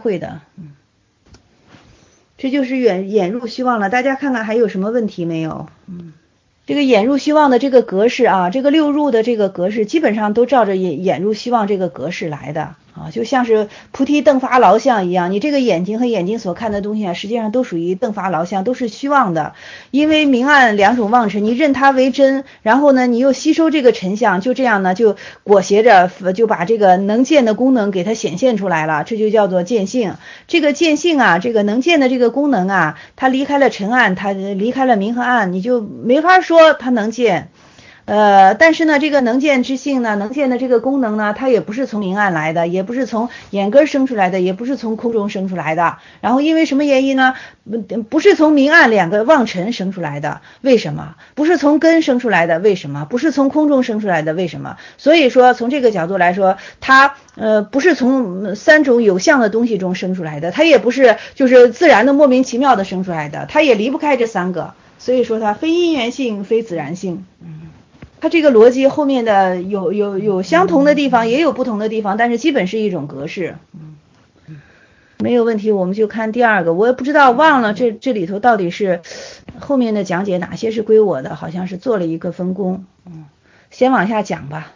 这就是眼入虚妄了，大家看看还有什么问题没有？这个眼入虚妄的这个格式啊，这个六入的这个格式基本上都照着眼入虚妄这个格式来的啊，就像是菩提邓发劳相一样，你这个眼睛和眼睛所看的东西啊，实际上都属于邓发劳相，都是虚妄的。因为明暗2种妄尘，你认它为真，然后呢，你又吸收这个尘相，就这样呢，就裹挟着就把这个能见的功能给它显现出来了，这就叫做见性。这个见性啊，这个能见的这个功能啊，它离开了尘暗，它离开了明和暗，你就没法说它能见。但是呢，这个能见之性呢，能见的这个功能呢，它也不是从明暗来的，也不是从眼根生出来的，也不是从空中生出来的。然后因为什么原因呢？不是从明暗2个妄尘生出来的，为什么？不是从根生出来的，为什么？不是从空中生出来的，为什么？所以说从这个角度来说，它不是从3种有相的东西中生出来的，它也不是就是自然的莫名其妙的生出来的，它也离不开这3个。所以说它非因缘性，非自然性。它这个逻辑后面的有相同的地方，也有不同的地方，但是基本是一种格式。没有问题，我们就看第2个。我也不知道忘了这里头到底是后面的讲解哪些是归我的，好像是做了一个分工。先往下讲吧。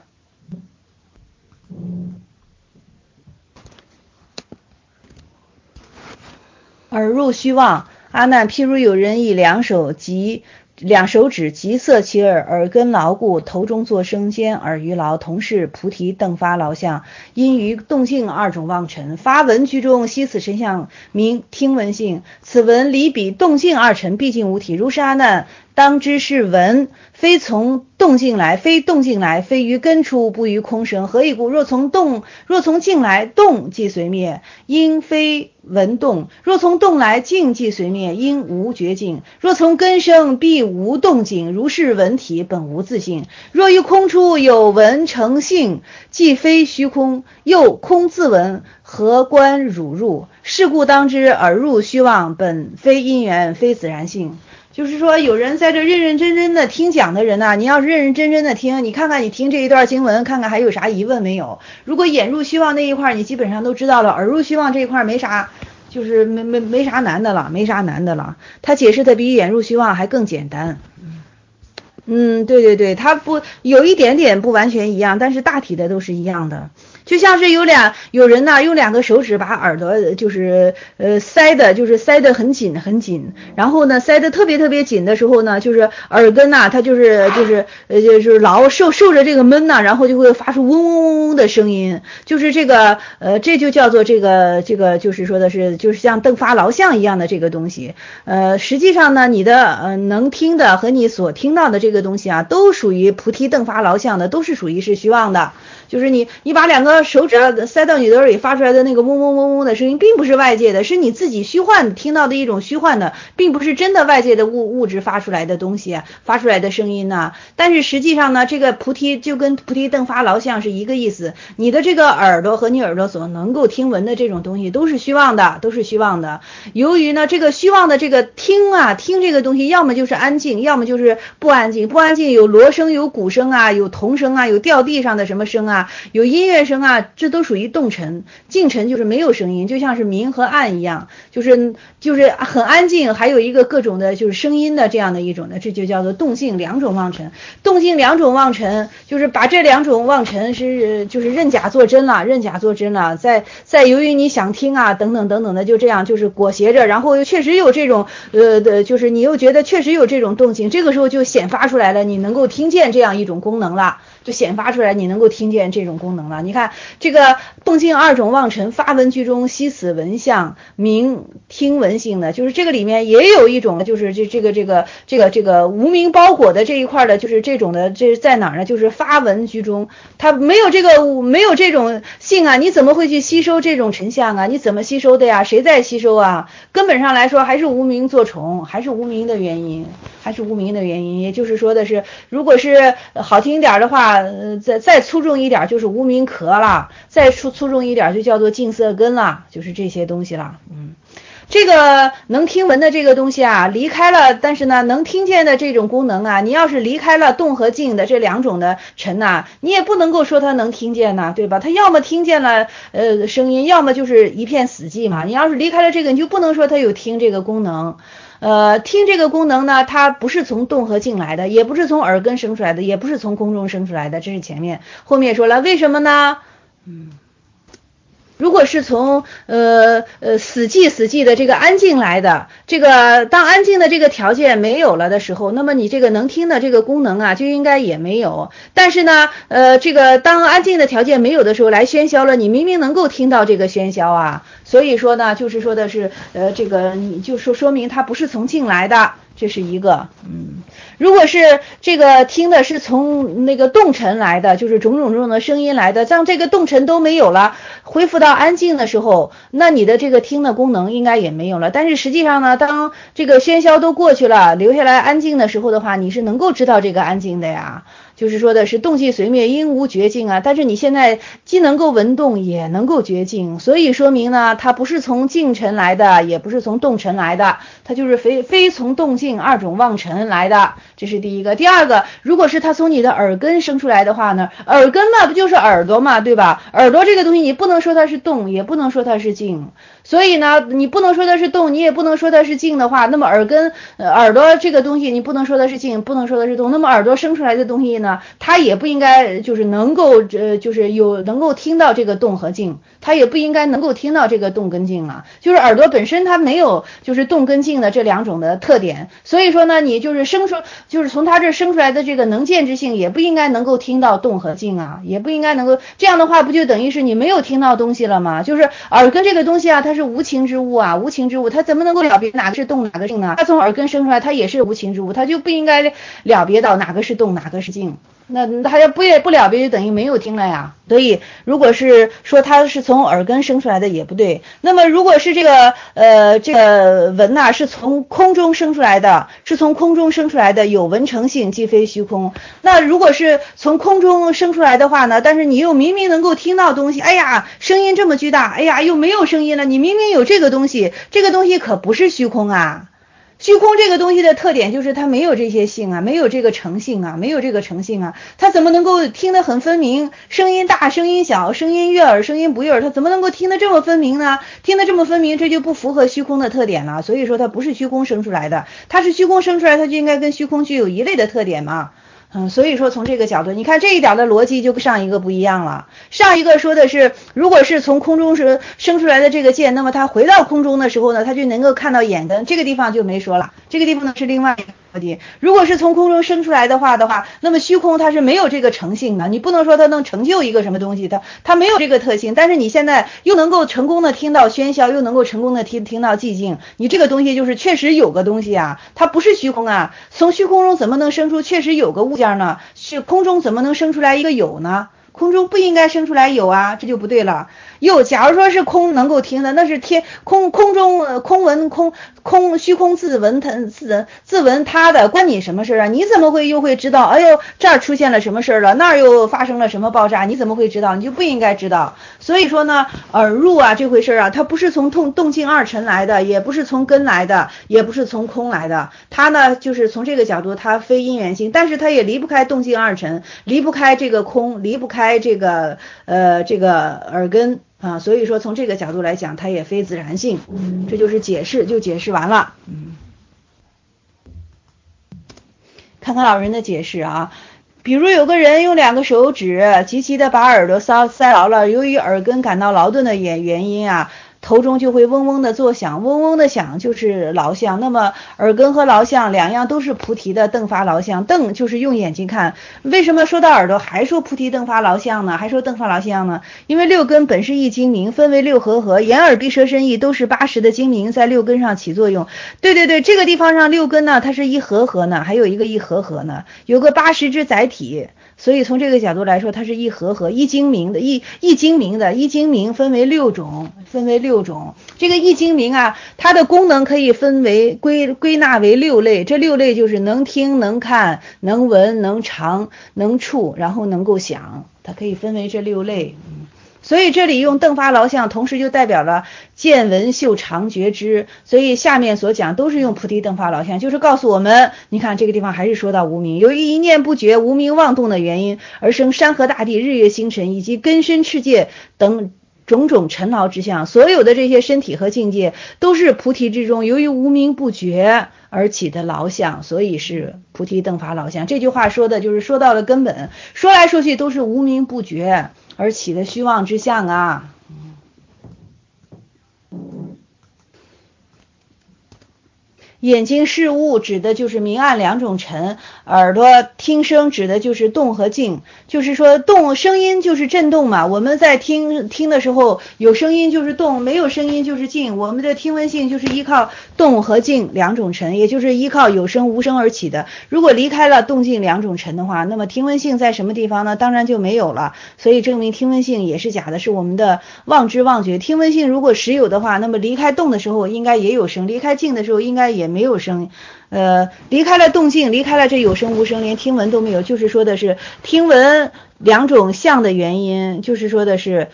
耳入虚妄，阿难，譬如有人以2手指即色其耳，耳根牢固，头中作声，兼耳于劳，同是菩提邓发劳相，因于动静2种妄尘，发闻居中，悉此身相名听闻性，此闻离彼动静2尘，毕竟无体。如是阿难，当知是闻，非从动静来，非动静来，非于根出，不于空生。何以故？若从静来，动即随灭，因非闻动；若从动来，静即随灭，因无觉静；若从根生，必无动静。如是闻体，本无自性。若于空出，有闻成性，既非虚空，又空自闻，何关汝入？是故当知，耳入虚妄，本非因缘，非自然性。就是说有人在这认认真真的听讲的人你要是认认真真的听，你看看你听这一段经文，看看还有啥疑问没有。如果眼入虚妄那一块你基本上都知道了，耳入虚妄这一块没啥，就是没啥难的了，他解释的比眼入虚妄还更简单。对，它不有一点点不完全一样，但是大体的都是一样的。 就像是有人呢用2个手指把耳朵就是塞得很紧很紧，然后呢塞得特别特别紧的时候呢，就是耳根呐它就是老受着这个闷呐，然后就会发出嗡嗡嗡嗡的声音，就是这个这就叫做这个就是说的是就是像邓发劳相一样的这个东西。实际上呢你的能听的和你所听到的这个东西啊，都属于菩提邓发劳相的，都是属于是虚妄的。就是你把2个手指塞到你的耳里发出来的那个嗡嗡嗡嗡的声音，并不是外界的，是你自己虚幻听到的一种虚幻的，并不是真的外界的物质发出来的东西发出来的声音呢。但是实际上呢，这个菩提就跟菩提邓发劳相是一个意思，你的这个耳朵和你耳朵所能够听闻的这种东西都是虚妄的，都是虚妄的。由于呢这个虚妄的这个听这个东西，要么就是安静，要么就是不安静。不安静有锣声，有鼓声啊，有铜声啊，有掉地上的什么声啊，有音乐声啊，这都属于动尘。静尘就是没有声音，就像是明和暗一样，就是很安静，还有一个各种的就是声音的这样的一种的，这就叫做动静2种妄尘。动静2种妄尘就是把这2种妄尘就是认假作真了，在由于你想听啊等等等等的，就这样就是裹挟着，然后又确实有这种就是你又觉得确实有这种动静，这个时候就显发出来了，你能够听见这样一种功能了，就显发出来你能够听见这种功能了。你看这个动静2种妄尘，发闻居中悉此闻相明听闻性的，就是这个里面也有一种就是这个无明包裹的这一块的，就是这种的，这在哪儿呢？就是发闻居中，它没有这种性啊，你怎么会去吸收这种尘相啊？你怎么吸收的呀？谁在吸收啊？根本上来说还是无明作虫，还是无明的原因，也就是说的是，如果是好听一点的话，再粗重一点就是无明壳了，再粗重一点就叫做净色根了，就是这些东西了。这个能听闻的这个东西啊，离开了，但是呢，能听见的这种功能啊，你要是离开了动和静的这2种的尘呐，你也不能够说它能听见呐，对吧？它要么听见了声音，要么就是一片死寂嘛。你要是离开了这个，你就不能说它有听这个功能。听这个功能呢，它不是从动和静来的，也不是从耳根生出来的，也不是从空中生出来的，这是前面。后面说了，为什么呢？如果是从死寂的这个安静来的，这个当安静的这个条件没有了的时候，那么你这个能听的这个功能啊就应该也没有。但是呢这个当安静的条件没有的时候来喧嚣了，你明明能够听到这个喧嚣啊，所以说呢就是说的是这个你就说明它不是从静来的，这是一个。如果是这个听的是从那个动尘来的，就是种种的声音来的，当这个动尘都没有了，恢复到安静的时候，那你的这个听的功能应该也没有了。但是实际上呢，当这个喧嚣都过去了，留下来安静的时候的话，你是能够知道这个安静的呀。就是说的是动气随灭，因无绝境啊。但是你现在既能够闻动，也能够绝境，所以说明呢，它不是从静尘来的，也不是从动尘来的，它就是非从动静2种妄尘来的。这是第一个。第二个，如果是它从你的耳根生出来的话呢，耳根嘛不就是耳朵嘛，对吧？耳朵这个东西你不能说它是动，也不能说它是静，所以呢你不能说它是动，你也不能说它是静的话，那么耳朵这个东西你不能说它是静，不能说它是动，那么耳朵生出来的东西呢，它也不应该就是能够就是能够听到这个动和静，它也不应该能够听到这个动跟静啊，就是耳朵本身它没有就是动跟静的这2种的特点，所以说呢你就是就是从它这生出来的这个能见之性也不应该能够听到动和静啊，也不应该能够，这样的话不就等于是你没有听到东西了吗？就是耳根这个东西啊，它是无情之物啊，无情之物它怎么能够了别哪个是动哪个是静呢？它从耳根生出来它也是无情之物，它就不应该了别到哪个是动哪个是静，那它要不了别就等于没有听了呀。所以如果是说它是从耳根生出来的也不对。那么如果是这个闻呐是从空中生出来的，有闻成性即非虚空。那如果是从空中生出来的话呢，但是你又明明能够听到东西，哎呀声音这么巨大，哎呀又没有声音了，你明明有这个东西，这个东西可不是虚空啊。虚空这个东西的特点就是它没有这些性啊，没有这个成性啊，它怎么能够听得很分明，声音大声音小，声音悦耳声音不悦耳，它怎么能够听得这么分明呢？听得这么分明，这就不符合虚空的特点了。所以说它不是虚空生出来的，它是虚空生出来，它就应该跟虚空具有一类的特点嘛。 所以说从这个角度，你看这一点的逻辑就跟上一个不一样了。上一个说的是，如果是从空中生出来的这个箭，那么它回到空中的时候呢，它就能够看到眼灯，这个地方就没说了。这个地方呢是另外一个逻辑。如果是从空中生出来的话，那么虚空它是没有这个成性的，你不能说它能成就一个什么东西，它没有这个特性。但是你现在又能够成功的听到喧嚣，又能够成功的听到寂静，你这个东西就是确实有个东西啊，它不是虚空啊。从虚空中怎么能生出确实有个物件呢？是空中怎么能生出来一个有呢？空中不应该生出来有啊，这就不对了。假如说是空能够听的，那是空中空闻虚空自闻他的，关你什么事啊？你怎么又会知道？哎呦，这儿出现了什么事了？那儿又发生了什么爆炸？你怎么会知道？你就不应该知道。所以说呢，耳入啊这回事啊，它不是从动静二尘来的，也不是从根来的，也不是从空来的。它呢就是从这个角度，它非因缘性，但是它也离不开动静二尘，离不开这个空，离不开这个耳根。所以说从这个角度来讲，它也非自然性，这就是解释完了。看看老人的解释啊，比如有个人用2个手指极其的把耳朵塞牢了，由于耳根感到劳顿的原因啊，头中就会嗡嗡的作响，嗡嗡的响就是劳相。那么耳根和劳相两样都是菩提的瞪发劳相，瞪就是用眼睛看。为什么说到耳朵还说菩提瞪发劳相呢？还说瞪发劳相呢？因为6根本是一精明，分为6合，眼耳鼻舌身意都是80的精明在6根上起作用。对，这个地方上6根呢，它是一合呢，还有一个一合呢，有个80之载体。所以从这个角度来说，它是一合一精明的一精明分为6种，这个一精明啊，它的功能可以分为归纳为6类，这6类就是能听、能看、能闻、能尝、能触，然后能够想，它可以分为这6类。所以这里用瞪发劳相，同时就代表了见闻嗅尝觉知，所以下面所讲都是用菩提瞪发劳相，就是告诉我们，你看这个地方还是说到无明，由于一念不绝无明妄动的原因而生山河大地日月星辰以及根身世界等种种尘劳之相，所有的这些身体和境界都是菩提之中由于无明不绝而起的劳相，所以是菩提瞪发劳相。这句话说的就是说到了根本，说来说去都是无明不绝而起的虚妄之相啊。眼睛视物指的就是明暗2种尘，耳朵听声指的就是动和静，就是说动声音就是震动嘛，我们在听的时候有声音就是动，没有声音就是静，我们的听闻性就是依靠动和静2种尘，也就是依靠有声无声而起的。如果离开了动静2种尘的话，那么听闻性在什么地方呢？当然就没有了，所以证明听闻性也是假的，是我们的妄知妄觉。听闻性如果实有的话，那么离开动的时候应该也有声，离开静的时候应该也没有声，离开了动静，离开了这有声无声，连听闻都没有，就是说的是听闻2种相的原因，就是说的是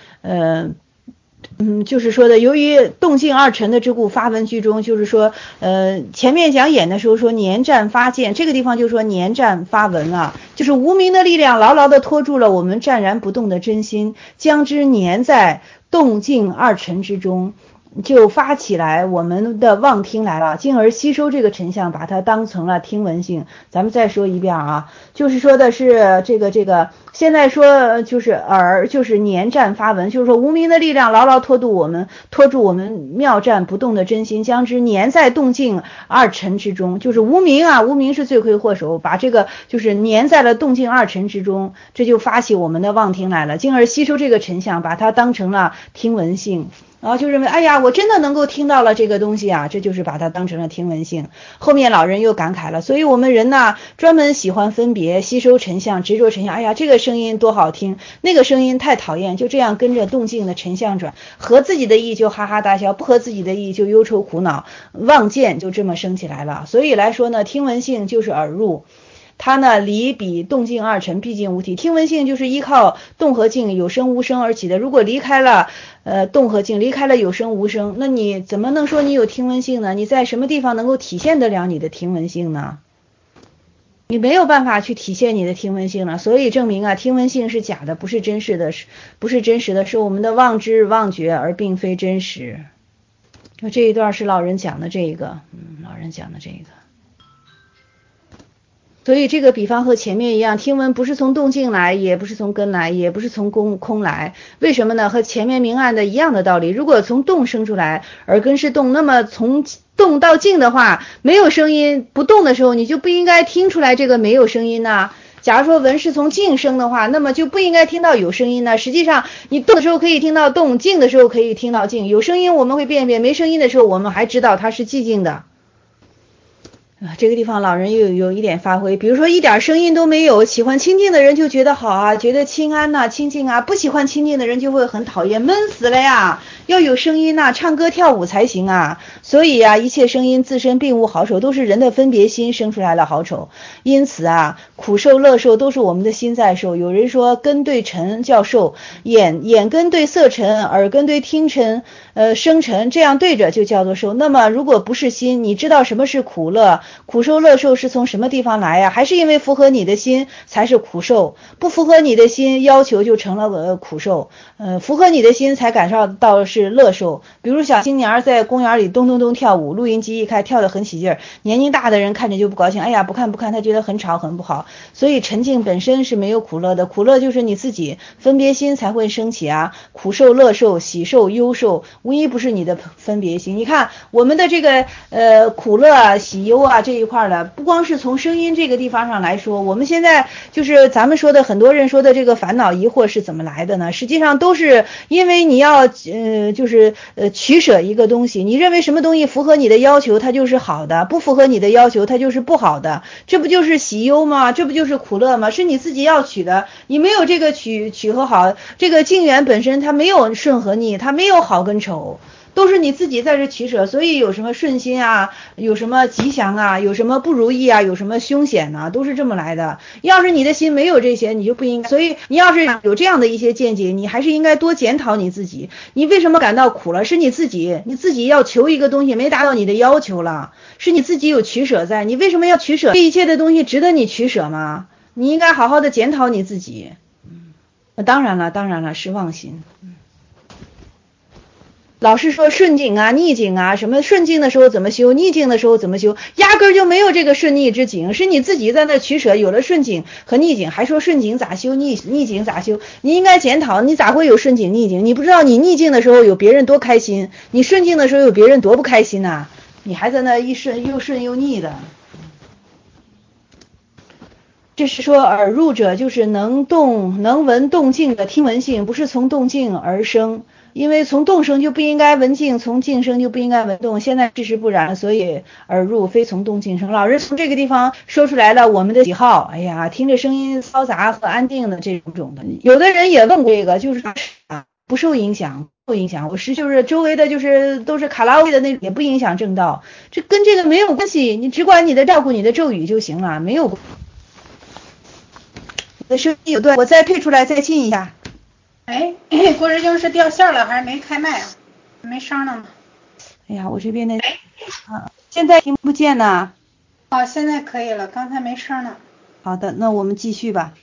就是说的由于动静二尘的之故发闻居中，就是说前面讲眼的时候说粘战发见，这个地方就说粘战发闻啊，就是无明的力量牢牢地拖住了我们湛然不动的真心，将之粘在动静二尘之中，就发起来我们的妄听来了，进而吸收这个尘相，把它当成了听闻性。咱们再说一遍啊，就是说的是这个现在说就是耳就是粘战发闻，就是说无明的力量牢牢拖住我们妙湛不动的真心，将之粘在动静二尘之中，就是无明啊，无明是罪魁祸首，把这个就是粘在了动静二尘之中，这就发起我们的妄听来了，进而吸收这个尘相，把它当成了听闻性。然后就认为哎呀我真的能够听到了这个东西啊，这就是把它当成了听闻性。后面老人又感慨了，所以我们人呢专门喜欢分别吸收尘相，执着尘相，哎呀这个声音多好听，那个声音太讨厌，就这样跟着动静的尘相转，合自己的意就哈哈大笑，不合自己的意就忧愁苦恼，妄见就这么升起来了。所以来说呢，听闻性就是耳入，它呢离比动静二尘毕竟无体，听闻性就是依靠动和静有声无声而起的，如果离开了动和静，离开了有声无声，那你怎么能说你有听闻性呢？你在什么地方能够体现得了你的听闻性呢？你没有办法去体现你的听闻性了，所以证明啊，听闻性是假的，不是真实的，是我们的妄知妄觉，而并非真实。这一段是老人讲的这个，老人讲的这个。 所以这个比方和前面一样，听闻不是从动静来，也不是从根来，也不是从空来。为什么呢？和前面明暗的一样的道理。如果从动生出来，耳根是动，那么从动到静的话，没有声音，不动的时候，你就不应该听出来这个没有声音呢。假如说闻是从静生的话，那么就不应该听到有声音呢。实际上，你动的时候可以听到动，静的时候可以听到静。有声音我们会辨别，没声音的时候我们还知道它是寂静的。这个地方老人又有一点发挥，比如说一点声音都没有，喜欢清静的人就觉得好啊，觉得清安呐、清静啊，不喜欢清静的人就会很讨厌，闷死了呀，要有声音呐、唱歌跳舞才行啊。所以啊，一切声音自身并无好丑，都是人的分别心生出来了好丑。因此啊，苦受乐受都是我们的心在受。有人说根对尘叫受，眼根对色尘，耳根对听尘，声尘，这样对着就叫做受。那么如果不是心，你知道什么是苦乐？苦受乐受是从什么地方来呀？还是因为符合你的心才是苦受，不符合你的心要求就成了苦受，符合你的心才感受到是乐受。比如小青年在公园里咚咚咚跳舞，录音机一开跳得很起劲，年龄大的人看着就不高兴，哎呀不看，他觉得很吵很不好。所以沉静本身是没有苦乐的，苦乐就是你自己分别心才会升起啊。苦受乐受喜受忧受无一不是你的分别心。你看我们的这个苦乐啊喜忧啊这一块的，不光是从声音这个地方上来说，我们现在就是咱们说的很多人说的这个烦恼疑惑是怎么来的呢？实际上都是因为你要取舍一个东西，你认为什么东西符合你的要求它就是好的，不符合你的要求它就是不好的，这不就是喜忧吗？这不就是苦乐吗？是你自己要取的，你没有这个取和好，这个境缘本身它没有顺和逆，它没有好跟丑，都是你自己在这取舍。所以有什么顺心啊，有什么吉祥啊，有什么不如意啊，有什么凶险啊，都是这么来的。要是你的心没有这些，你就不应该。所以你要是有这样的一些见解，你还是应该多检讨你自己，你为什么感到苦了？是你自己要求一个东西没达到你的要求了，是你自己有取舍在。你为什么要取舍？这一切的东西值得你取舍吗？你应该好好的检讨你自己。当然了，是妄心。老是说顺境啊逆境啊，什么顺境的时候怎么修，逆境的时候怎么修，压根儿就没有这个顺逆之境，是你自己在那取舍。有了顺境和逆境，还说顺境咋修，逆境咋修？你应该检讨，你咋会有顺境逆境？你不知道你逆境的时候有别人多开心，你顺境的时候有别人多不开心啊？你还在那一顺又逆的。这是说耳入者就是能闻动静的听闻性，不是从动静而生，因为从动生就不应该闻静，从静生就不应该闻动。现在事实不然，所以耳入非从动静生。老人从这个地方说出来了我们的喜好，哎呀，听着声音嘈杂和安定的这种的。有的人也问过这个，就是不受影响。我是就是周围的就是都是卡拉 OK 的那种，也不影响正道，这跟这个没有关系，你只管你的照顾你的咒语就行了，没有关系。的声音有段，我再退出来再进一下。 哎，郭师兄是掉线了还是没开麦啊？没声了吗？ 哎呀，我这边的现在听不见呢。 哦，现在可以了，刚才没声呢。 好的，那我们继续吧。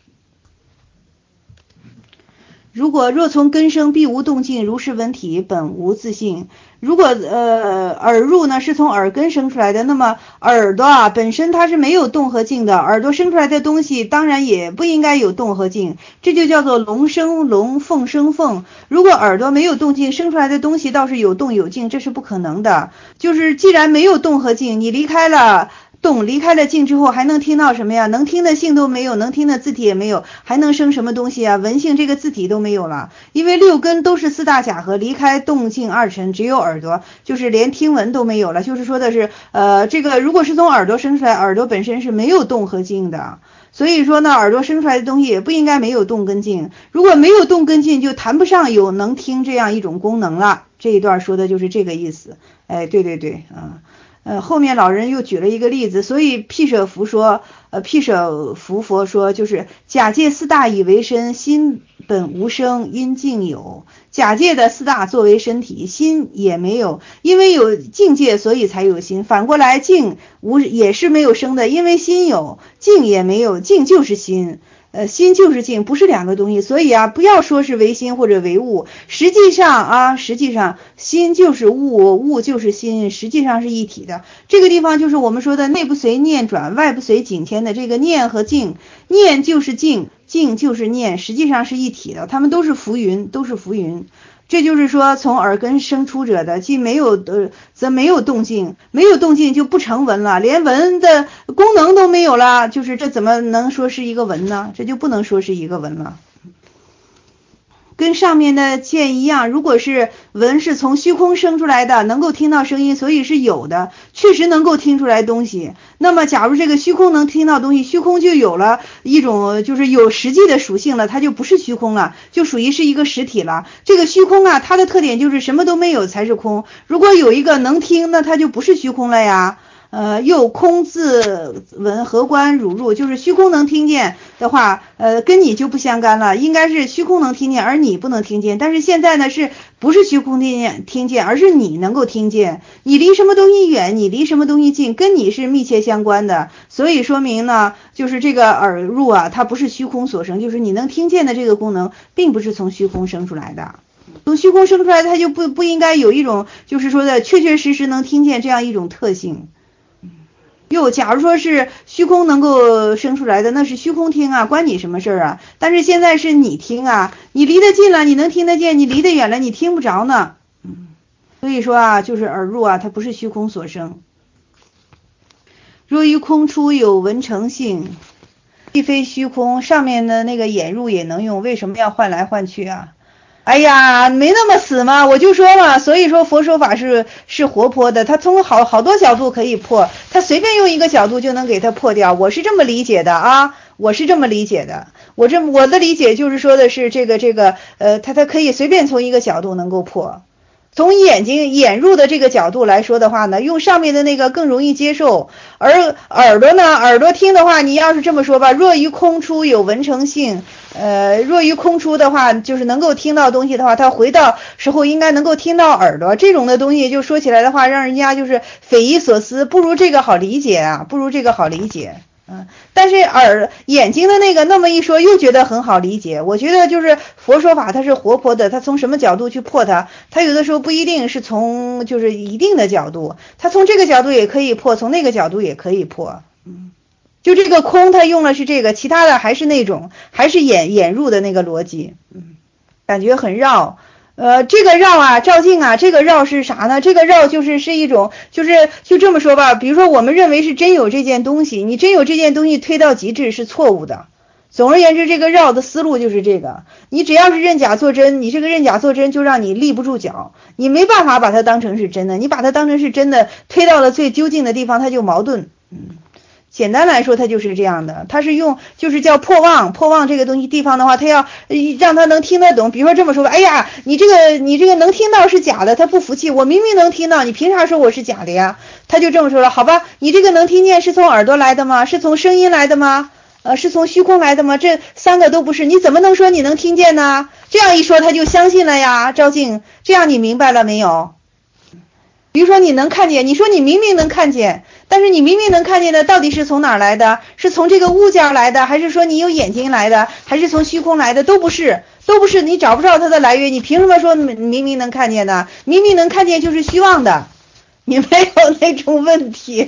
若从根生必无动静，如是闻体本无自性。如果耳入呢是从耳根生出来的，那么耳朵啊本身它是没有动和静的，耳朵生出来的东西当然也不应该有动和静，这就叫做龙生龙，凤生凤。如果耳朵没有动静，生出来的东西倒是有动有静，这是不可能的。就是既然没有动和静，你离开了动离开了静之后还能听到什么呀？能听的性都没有，能听的字体也没有，还能生什么东西啊？闻性这个字体都没有了，因为六根都是四大假合，离开动静二尘，只有耳朵，就是连听闻都没有了。就是说的是这个如果是从耳朵生出来，耳朵本身是没有动和静的，所以说呢耳朵生出来的东西也不应该没有动跟静，如果没有动跟静就谈不上有能听这样一种功能了。这一段说的就是这个意思。哎，对后面老人又举了一个例子，所以毗舍佛说，就是假借四大以为身，心本无生，因境有。假借的四大作为身体，心也没有，因为有境界所以才有心。反过来境无也是没有生的，因为心有，境也没有，境就是心。 心就是静，不是两个东西。所以啊，不要说是唯心或者唯物，实际上心就是物，物就是心，实际上是一体的。这个地方就是我们说的内不随念转，外不随境迁的这个念和静，念就是静，静就是念，实际上是一体的，它们都是浮云，都是浮云。这就是说，从耳根生出者的，既没有则没有动静，没有动静就不成文了，连文的功能都没有了，就是这怎么能说是一个文呢？这就不能说是一个文了。跟上面的见一样，如果是文是从虚空生出来的，能够听到声音，所以是有的，确实能够听出来东西。那么假如这个虚空能听到东西，虚空就有了一种就是有实际的属性了，它就不是虚空了，就属于是一个实体了。这个虚空啊，它的特点就是什么都没有才是空，如果有一个能听，那它就不是虚空了呀。又空自闻何关汝入，就是虚空能听见的话，跟你就不相干了，应该是虚空能听见，而你不能听见。但是现在呢，是不是虚空听见，而是你能够听见。你离什么东西远，你离什么东西近，跟你是密切相关的。所以说明呢，就是这个耳入啊，它不是虚空所生，就是你能听见的这个功能，并不是从虚空生出来的。从虚空生出来，它就不应该有一种就是说的确确实实能听见这样一种特性。假如说是虚空能够生出来的，那是虚空听啊，关你什么事啊？但是现在是你听啊，你离得近了你能听得见，你离得远了你听不着呢。所以说啊，就是耳入啊，它不是虚空所生。若于空出有闻成性，亦非虚空，上面的那个眼入也能用，为什么要换来换去啊？哎呀，没那么死嘛，我就说嘛，所以说佛说法是活泼的，它从好多角度可以破，它随便用一个角度就能给它破掉，我是这么理解的啊，我是这么理解的，我的理解就是说的是它可以随便从一个角度能够破。从眼入的这个角度来说的话呢，用上面的那个更容易接受，而耳朵呢，耳朵听的话，你要是这么说吧，若于空出有闻成性，若于空出的话，就是能够听到东西的话，它回到时候应该能够听到耳朵这种的东西，就说起来的话，让人家就是匪夷所思，不如这个好理解啊，不如这个好理解。但是眼睛的那个那么一说又觉得很好理解，我觉得就是佛说法它是活泼的，它从什么角度去破它有的时候不一定是从就是一定的角度，它从这个角度也可以破，从那个角度也可以破。就这个空它用了是这个，其他的还是那种还是眼入的那个逻辑，感觉很绕。这个绕啊，照镜啊，这个绕是啥呢？这个绕是一种，就这么说吧，比如说我们认为是真有这件东西，你真有这件东西推到极致是错误的。总而言之，这个绕的思路就是这个，你只要是认假做真，你这个认假做真就让你立不住脚，你没办法把它当成是真的，你把它当成是真的，推到了最究竟的地方，它就矛盾。简单来说它就是这样的，它是用就是叫破妄这个东西地方的话，它要让它能听得懂。比如说这么说吧，哎呀，你这个能听到是假的，他不服气，我明明能听到，你凭啥说我是假的呀？他就这么说了，好吧，你这个能听见是从耳朵来的吗？是从声音来的吗？是从虚空来的吗？这三个都不是，你怎么能说你能听见呢？这样一说他就相信了呀，照镜，这样你明白了没有？比如说你能看见，你说你明明能看见，但是你明明能看见的到底是从哪儿来的？是从这个物件来的，还是说你有眼睛来的，还是从虚空来的？都不是，你找不着它的来源，你凭什么说明明能看见呢？明明能看见就是虚妄的，你没有那种问题。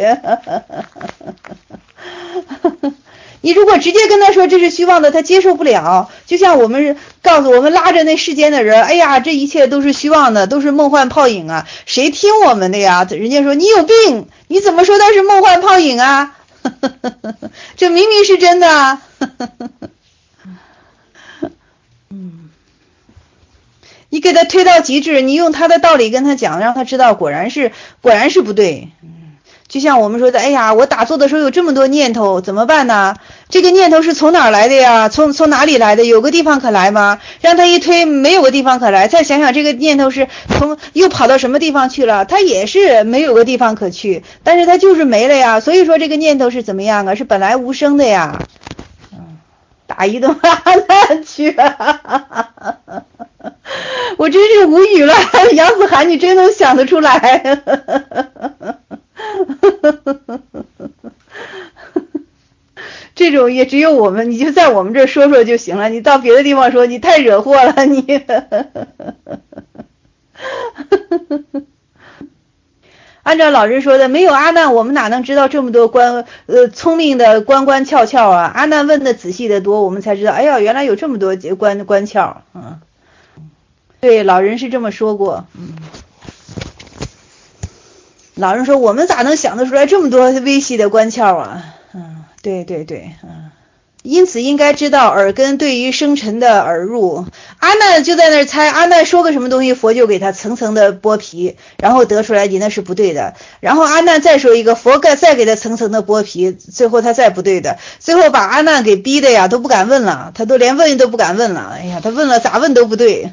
你如果直接跟他说这是虚妄的，他接受不了。就像我们告诉我们拉着那世间的人，哎呀，这一切都是虚妄的，都是梦幻泡影啊，谁听我们的呀？人家说你有病，你怎么说它是梦幻泡影啊？这明明是真的啊。你给他推到极致，你用他的道理跟他讲，让他知道果然是不对。就像我们说的，哎呀，我打坐的时候有这么多念头，怎么办呢？这个念头是从哪儿来的呀？从哪里来的？有个地方可来吗？让他一推，没有个地方可来。再想想这个念头是又跑到什么地方去了？他也是没有个地方可去，但是他就是没了呀。所以说这个念头是怎么样啊？是本来无声的呀。打一顿哈烂去。我真是无语了，杨子涵，你真能想得出来。这种也只有我们，你就在我们这说说就行了，你到别的地方说你太惹祸了你。按照老人说的，没有阿难我们哪能知道这么多聪明的关窍窍啊。阿难问的仔细的多，我们才知道，哎呀，原来有这么多关窍。对，老人是这么说过。老人说我们咋能想得出来这么多微细的关窍啊。对，因此应该知道耳根对于生尘的耳入。阿难就在那儿猜，阿难说个什么东西，佛就给他层层的剥皮，然后得出来你那是不对的。然后阿难再说一个，佛再给他层层的剥皮，最后他再不对的，最后把阿难给逼的呀都不敢问了，他都连问都不敢问了。哎呀，他问了咋问都不对。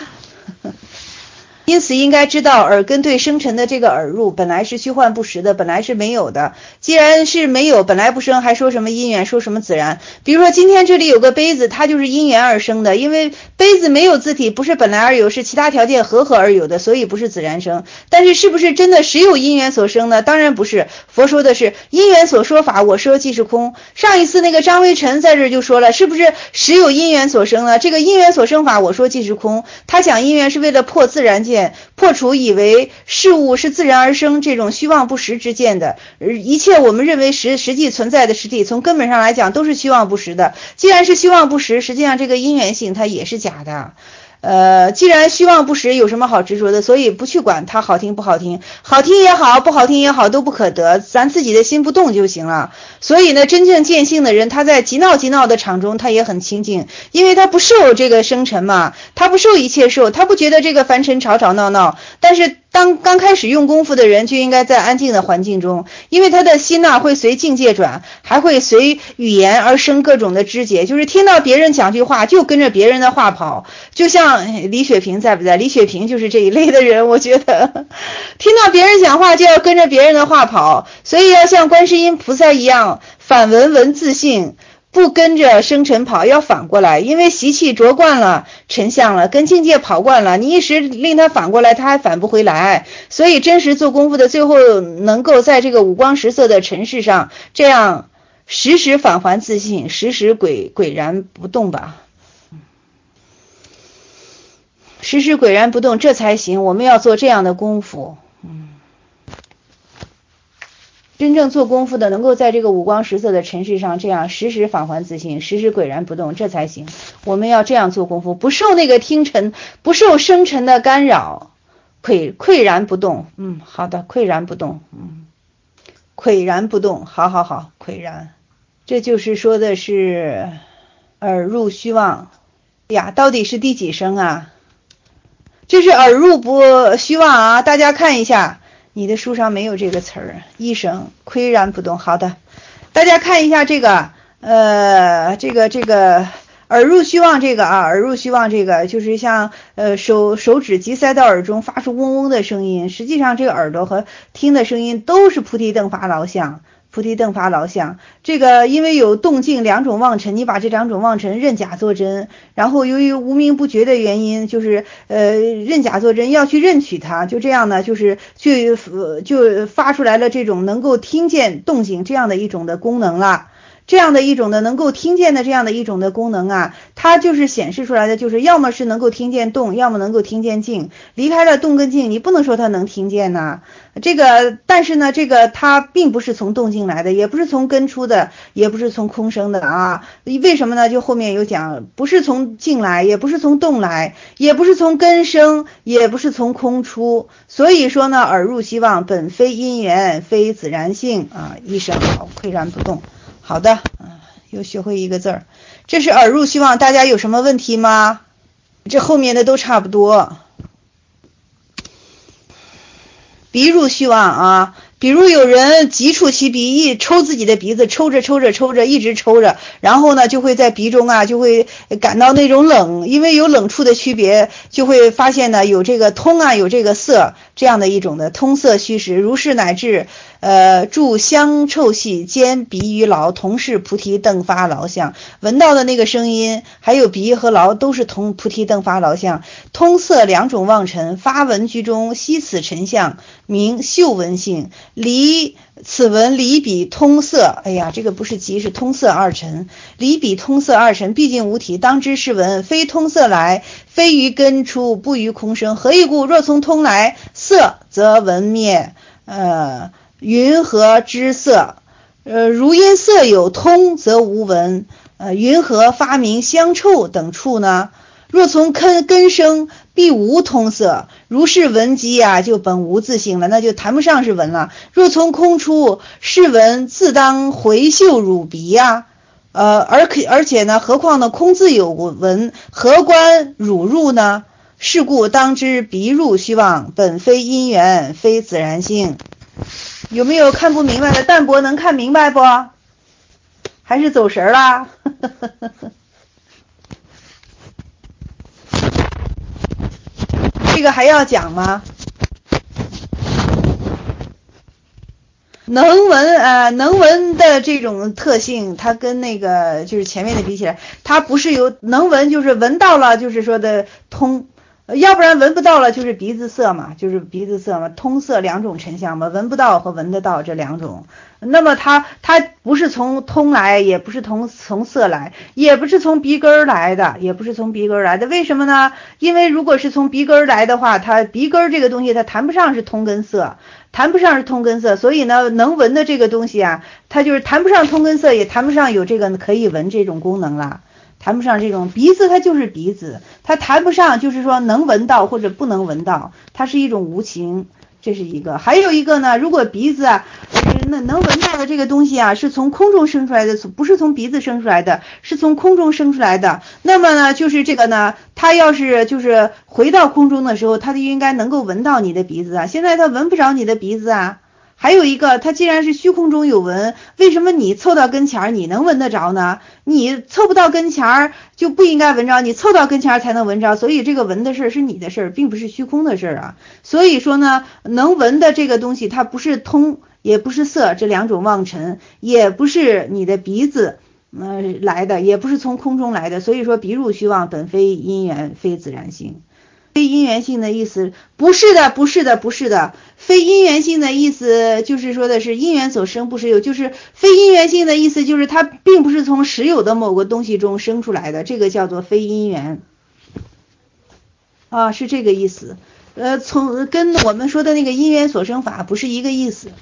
因此应该知道耳根对生尘的这个耳入本来是虚幻不实的，本来是没有的。既然是没有，本来不生，还说什么因缘，说什么自然。比如说今天这里有个杯子，它就是因缘而生的，因为杯子没有自体，不是本来而有，是其他条件合而有的，所以不是自然生。但是是不是真的实有因缘所生呢？当然不是。佛说的是因缘所说法，我说即是空。上一次那个张微尘在这就说了，是不是实有因缘所生呢？这个因缘所生法，我说即是空。他讲因缘是为了破自然界，破除以为事物是自然而生这种虚妄不实之见的，一切我们认为实际存在的实体，从根本上来讲都是虚妄不实的。既然是虚妄不实，实际上这个因缘性它也是假的。既然虚妄不实，有什么好执着的？所以不去管它好听不好听，好听也好，不好听也好，都不可得，咱自己的心不动就行了。所以呢，真正见性的人，他在极闹的场中，他也很清净，因为他不受这个生尘嘛，他不受一切受，他不觉得这个凡尘吵吵闹闹。但是当刚开始用功夫的人，就应该在安静的环境中，因为他的心呢会随境界转，还会随语言而生各种的知觉，就是听到别人讲句话就跟着别人的话跑。就像李雪萍在不在？李雪萍就是这一类的人，我觉得听到别人讲话就要跟着别人的话跑，所以要像观世音菩萨一样反闻自性，不跟着生尘跑，要反过来。因为习气着惯了，尘相了，跟境界跑惯了，你一时令他反过来，他还反不回来。所以真实做功夫的，最后能够在这个五光十色的尘世上，这样时时返还自性，时时岿然不动吧。时时岿然不动，这才行。我们要做这样的功夫。真正做功夫的，能够在这个五光十色的尘世上，这样时时返还自性，时时岿然不动，这才行。我们要这样做功夫，不受那个听尘，不受生尘的干扰，岿然不动。好的，岿然不动。岿然不动，好，岿然。这就是说的是耳入虚妄呀，到底是第几声啊？这是耳入不虚妄啊，大家看一下，你的书上没有这个词儿，一声岿然不动。好的，大家看一下这个这个耳入虚妄这个啊，耳入虚妄这个就是像手指急塞到耳中发出嗡嗡的声音，实际上这个耳朵和听的声音都是菩提灯发劳相。菩提灯发劳相，这个因为有动静两种妄尘，你把这两种妄尘认假作真，然后由于无明不觉的原因，就是认假作真，要去认取它，就这样呢，就是就发出来了这种能够听见动静这样的一种的功能了。这样的一种的能够听见的这样的一种的功能啊，它就是显示出来的，就是要么是能够听见动，要么能够听见静。离开了动跟静，你不能说它能听见呢。这个但是呢，这个它并不是从动静来的，也不是从根出的，也不是从空生的啊。为什么呢？就后面有讲，不是从静来，也不是从动来，也不是从根生，也不是从空出。所以说呢，耳入希望本非因缘，非自然性啊。一声好，岿然不动。好的，又学会一个字儿。这是耳入虚妄，大家有什么问题吗？这后面的都差不多。鼻入虚妄啊，比如有人急触其鼻，一抽自己的鼻子，抽着一直抽着，然后呢就会在鼻中啊就会感到那种冷，因为有冷处的区别，就会发现呢有这个通啊，有这个色，这样的一种的通色虚实，如是乃至住香臭气兼鼻与劳，同是菩提灯发劳相。闻到的那个声音还有鼻和劳都是同菩提灯发劳相。通色两种妄尘，发闻居中悉此尘相，名嗅闻性。 此文离彼通色，哎呀，这个不是即是通色二陈，离彼通色二陈，毕竟无体，当知是文，非通色来，非于根出，不于空生。何以故？若从通来，色则文灭，云何知色？如因色有通，则无闻。云何发明香臭等处呢？若从根生，必无通色，如是闻机啊，就本无自性了，那就谈不上是闻了。若从空出，是闻自当回嗅乳鼻呀。而且呢，何况呢，空自有闻，何关乳入呢？是故当知鼻入虚妄，本非因缘，非自然性。有没有看不明白的？淡泊能看明白不？还是走神啦？这个还要讲吗？能闻的这种特性，它跟那个就是前面的比起来，它不是有能闻，就是闻到了，就是说的通，要不然闻不到了，就是鼻子色嘛，就是鼻子色嘛，通色两种成像嘛，闻不到和闻得到这两种。那么它不是从通来，也不是从色来，也不是从鼻根来的，为什么呢？因为如果是从鼻根来的话，它鼻根这个东西它谈不上是通根色，所以呢，能闻的这个东西啊，它就是谈不上通根色，也谈不上有这个可以闻这种功能啦。谈不上这种鼻子，它就是鼻子，它谈不上就是说能闻到或者不能闻到，它是一种无情，这是一个。还有一个呢，如果鼻子啊，那能闻到的这个东西啊，是从空中生出来的，不是从鼻子生出来的，是从空中生出来的。那么呢，就是这个呢，它要是就是回到空中的时候，它就应该能够闻到你的鼻子啊。现在它闻不着你的鼻子啊。还有一个，它既然是虚空中有闻，为什么你凑到跟前你能闻得着呢？你凑不到跟前就不应该闻着，你凑到跟前才能闻着，所以这个闻的事是你的事，并不是虚空的事啊。所以说呢，能闻的这个东西，它不是通，也不是色，这两种妄尘，也不是你的鼻子来的，也不是从空中来的。所以说鼻入虚妄，本非因缘，非自然性。非因缘性的意思不是的，非因缘性的意思就是说的是因缘所生不实有，就是非因缘性的意思就是它并不是从实有的某个东西中生出来的，这个叫做非因缘啊，是这个意思。跟我们说的那个因缘所生法不是一个意思，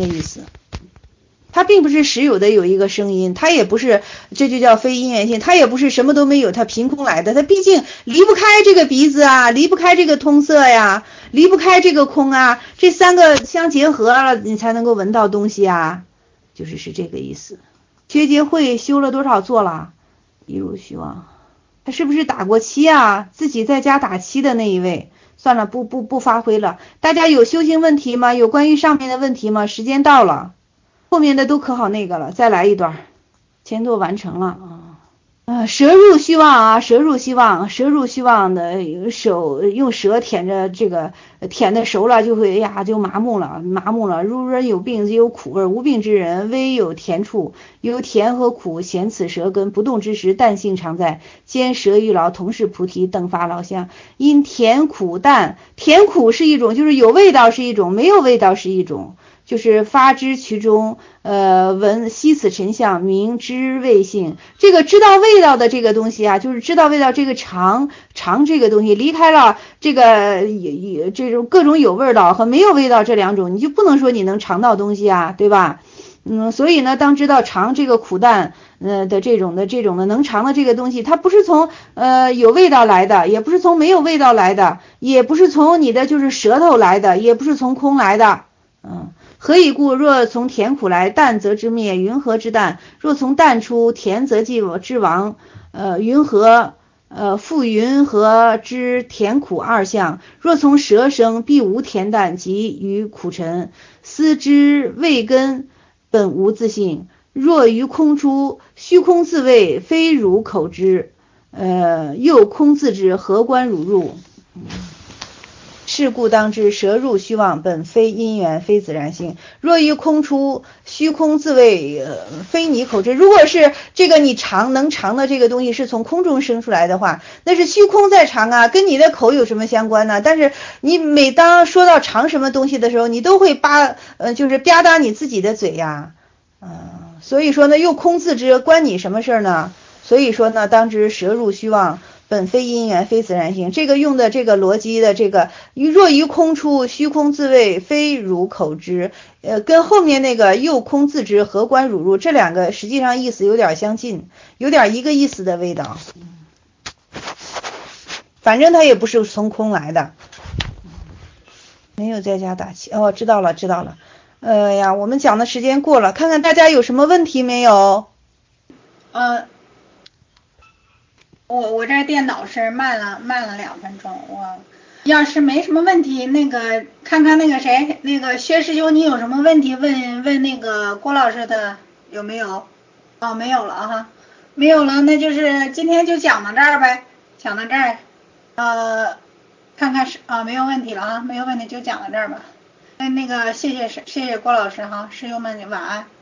它并不是实有的有一个声音，它也不是，这就叫非因缘性，它也不是什么都没有，它凭空来的，它毕竟离不开这个鼻子啊，离不开这个通色呀，离不开这个空啊，这三个相结合了，你才能够闻到东西啊，是这个意思。学结会修了多少座了？一如虚妄，他是不是打过七啊？自己在家打七的那一位，算了，不发挥了。大家有修行问题吗？有关于上面的问题吗？时间到了。后面的都可好那个了，再来一段，前作完成了舌入虚妄舌入虚妄的手用舌舔着这个舔的熟了就会就麻木了。如人有病只有苦味，无病之人微有甜处，由甜和苦咸此舌根，不动之时淡性常在，兼舌欲劳，同是菩提登发老相。因甜苦淡，甜苦是一种，就是有味道是一种，没有味道是一种，就是发之其中，闻悉此尘相，明知味性。这个知道味道的这个东西啊，就是知道味道这个尝这个东西，离开了这个这种各种有味道和没有味道这两种，你就不能说你能尝到东西啊，对吧？所以呢，当知道尝这个苦淡的这种的能尝的这个东西，它不是从有味道来的，也不是从没有味道来的，也不是从你的就是舌头来的，也不是从空来的。何以故？若从甜苦来，淡则之灭，云何之淡？若从淡出，甜则之亡，云何复云何之甜苦二相？若从舌生，必无甜淡及于苦尘。思之味根本无自性，若于空出，虚空自味，非汝口之，又空自知，何关汝入？ 是故当知，蛇入虚妄，本非因缘，非自然性。若于空出，虚空自谓非你口之。如果是这个你能尝的这个东西是从空中生出来的话，那是虚空在尝啊，跟你的口有什么相关呢？但是你每当说到尝什么东西的时候，你都会就是吧嗒你自己的嘴呀，所以说呢，又空自知，关你什么事呢？所以说呢，当知蛇入虚妄，本非因缘，非自然性。这个用的这个逻辑的这个若于空出，虚空自谓非汝口知，跟后面那个又空自知，何关汝入，这两个实际上意思有点相近，有点一个意思的味道。反正它也不是从空来的。没有在家打气哦，知道了。我们讲的时间过了，看看大家有什么问题没有？ 我这电脑是慢了2分钟，我要是没什么问题，那个看看那个谁，那个薛师兄，你有什么问题问那个郭老师的有没有？哦，没有了哈，没有了，那就是今天就讲到这儿呗，讲到这儿，看看没有问题了啊，没有问题就讲到这儿吧。那个谢谢郭老师哈，师兄们晚安。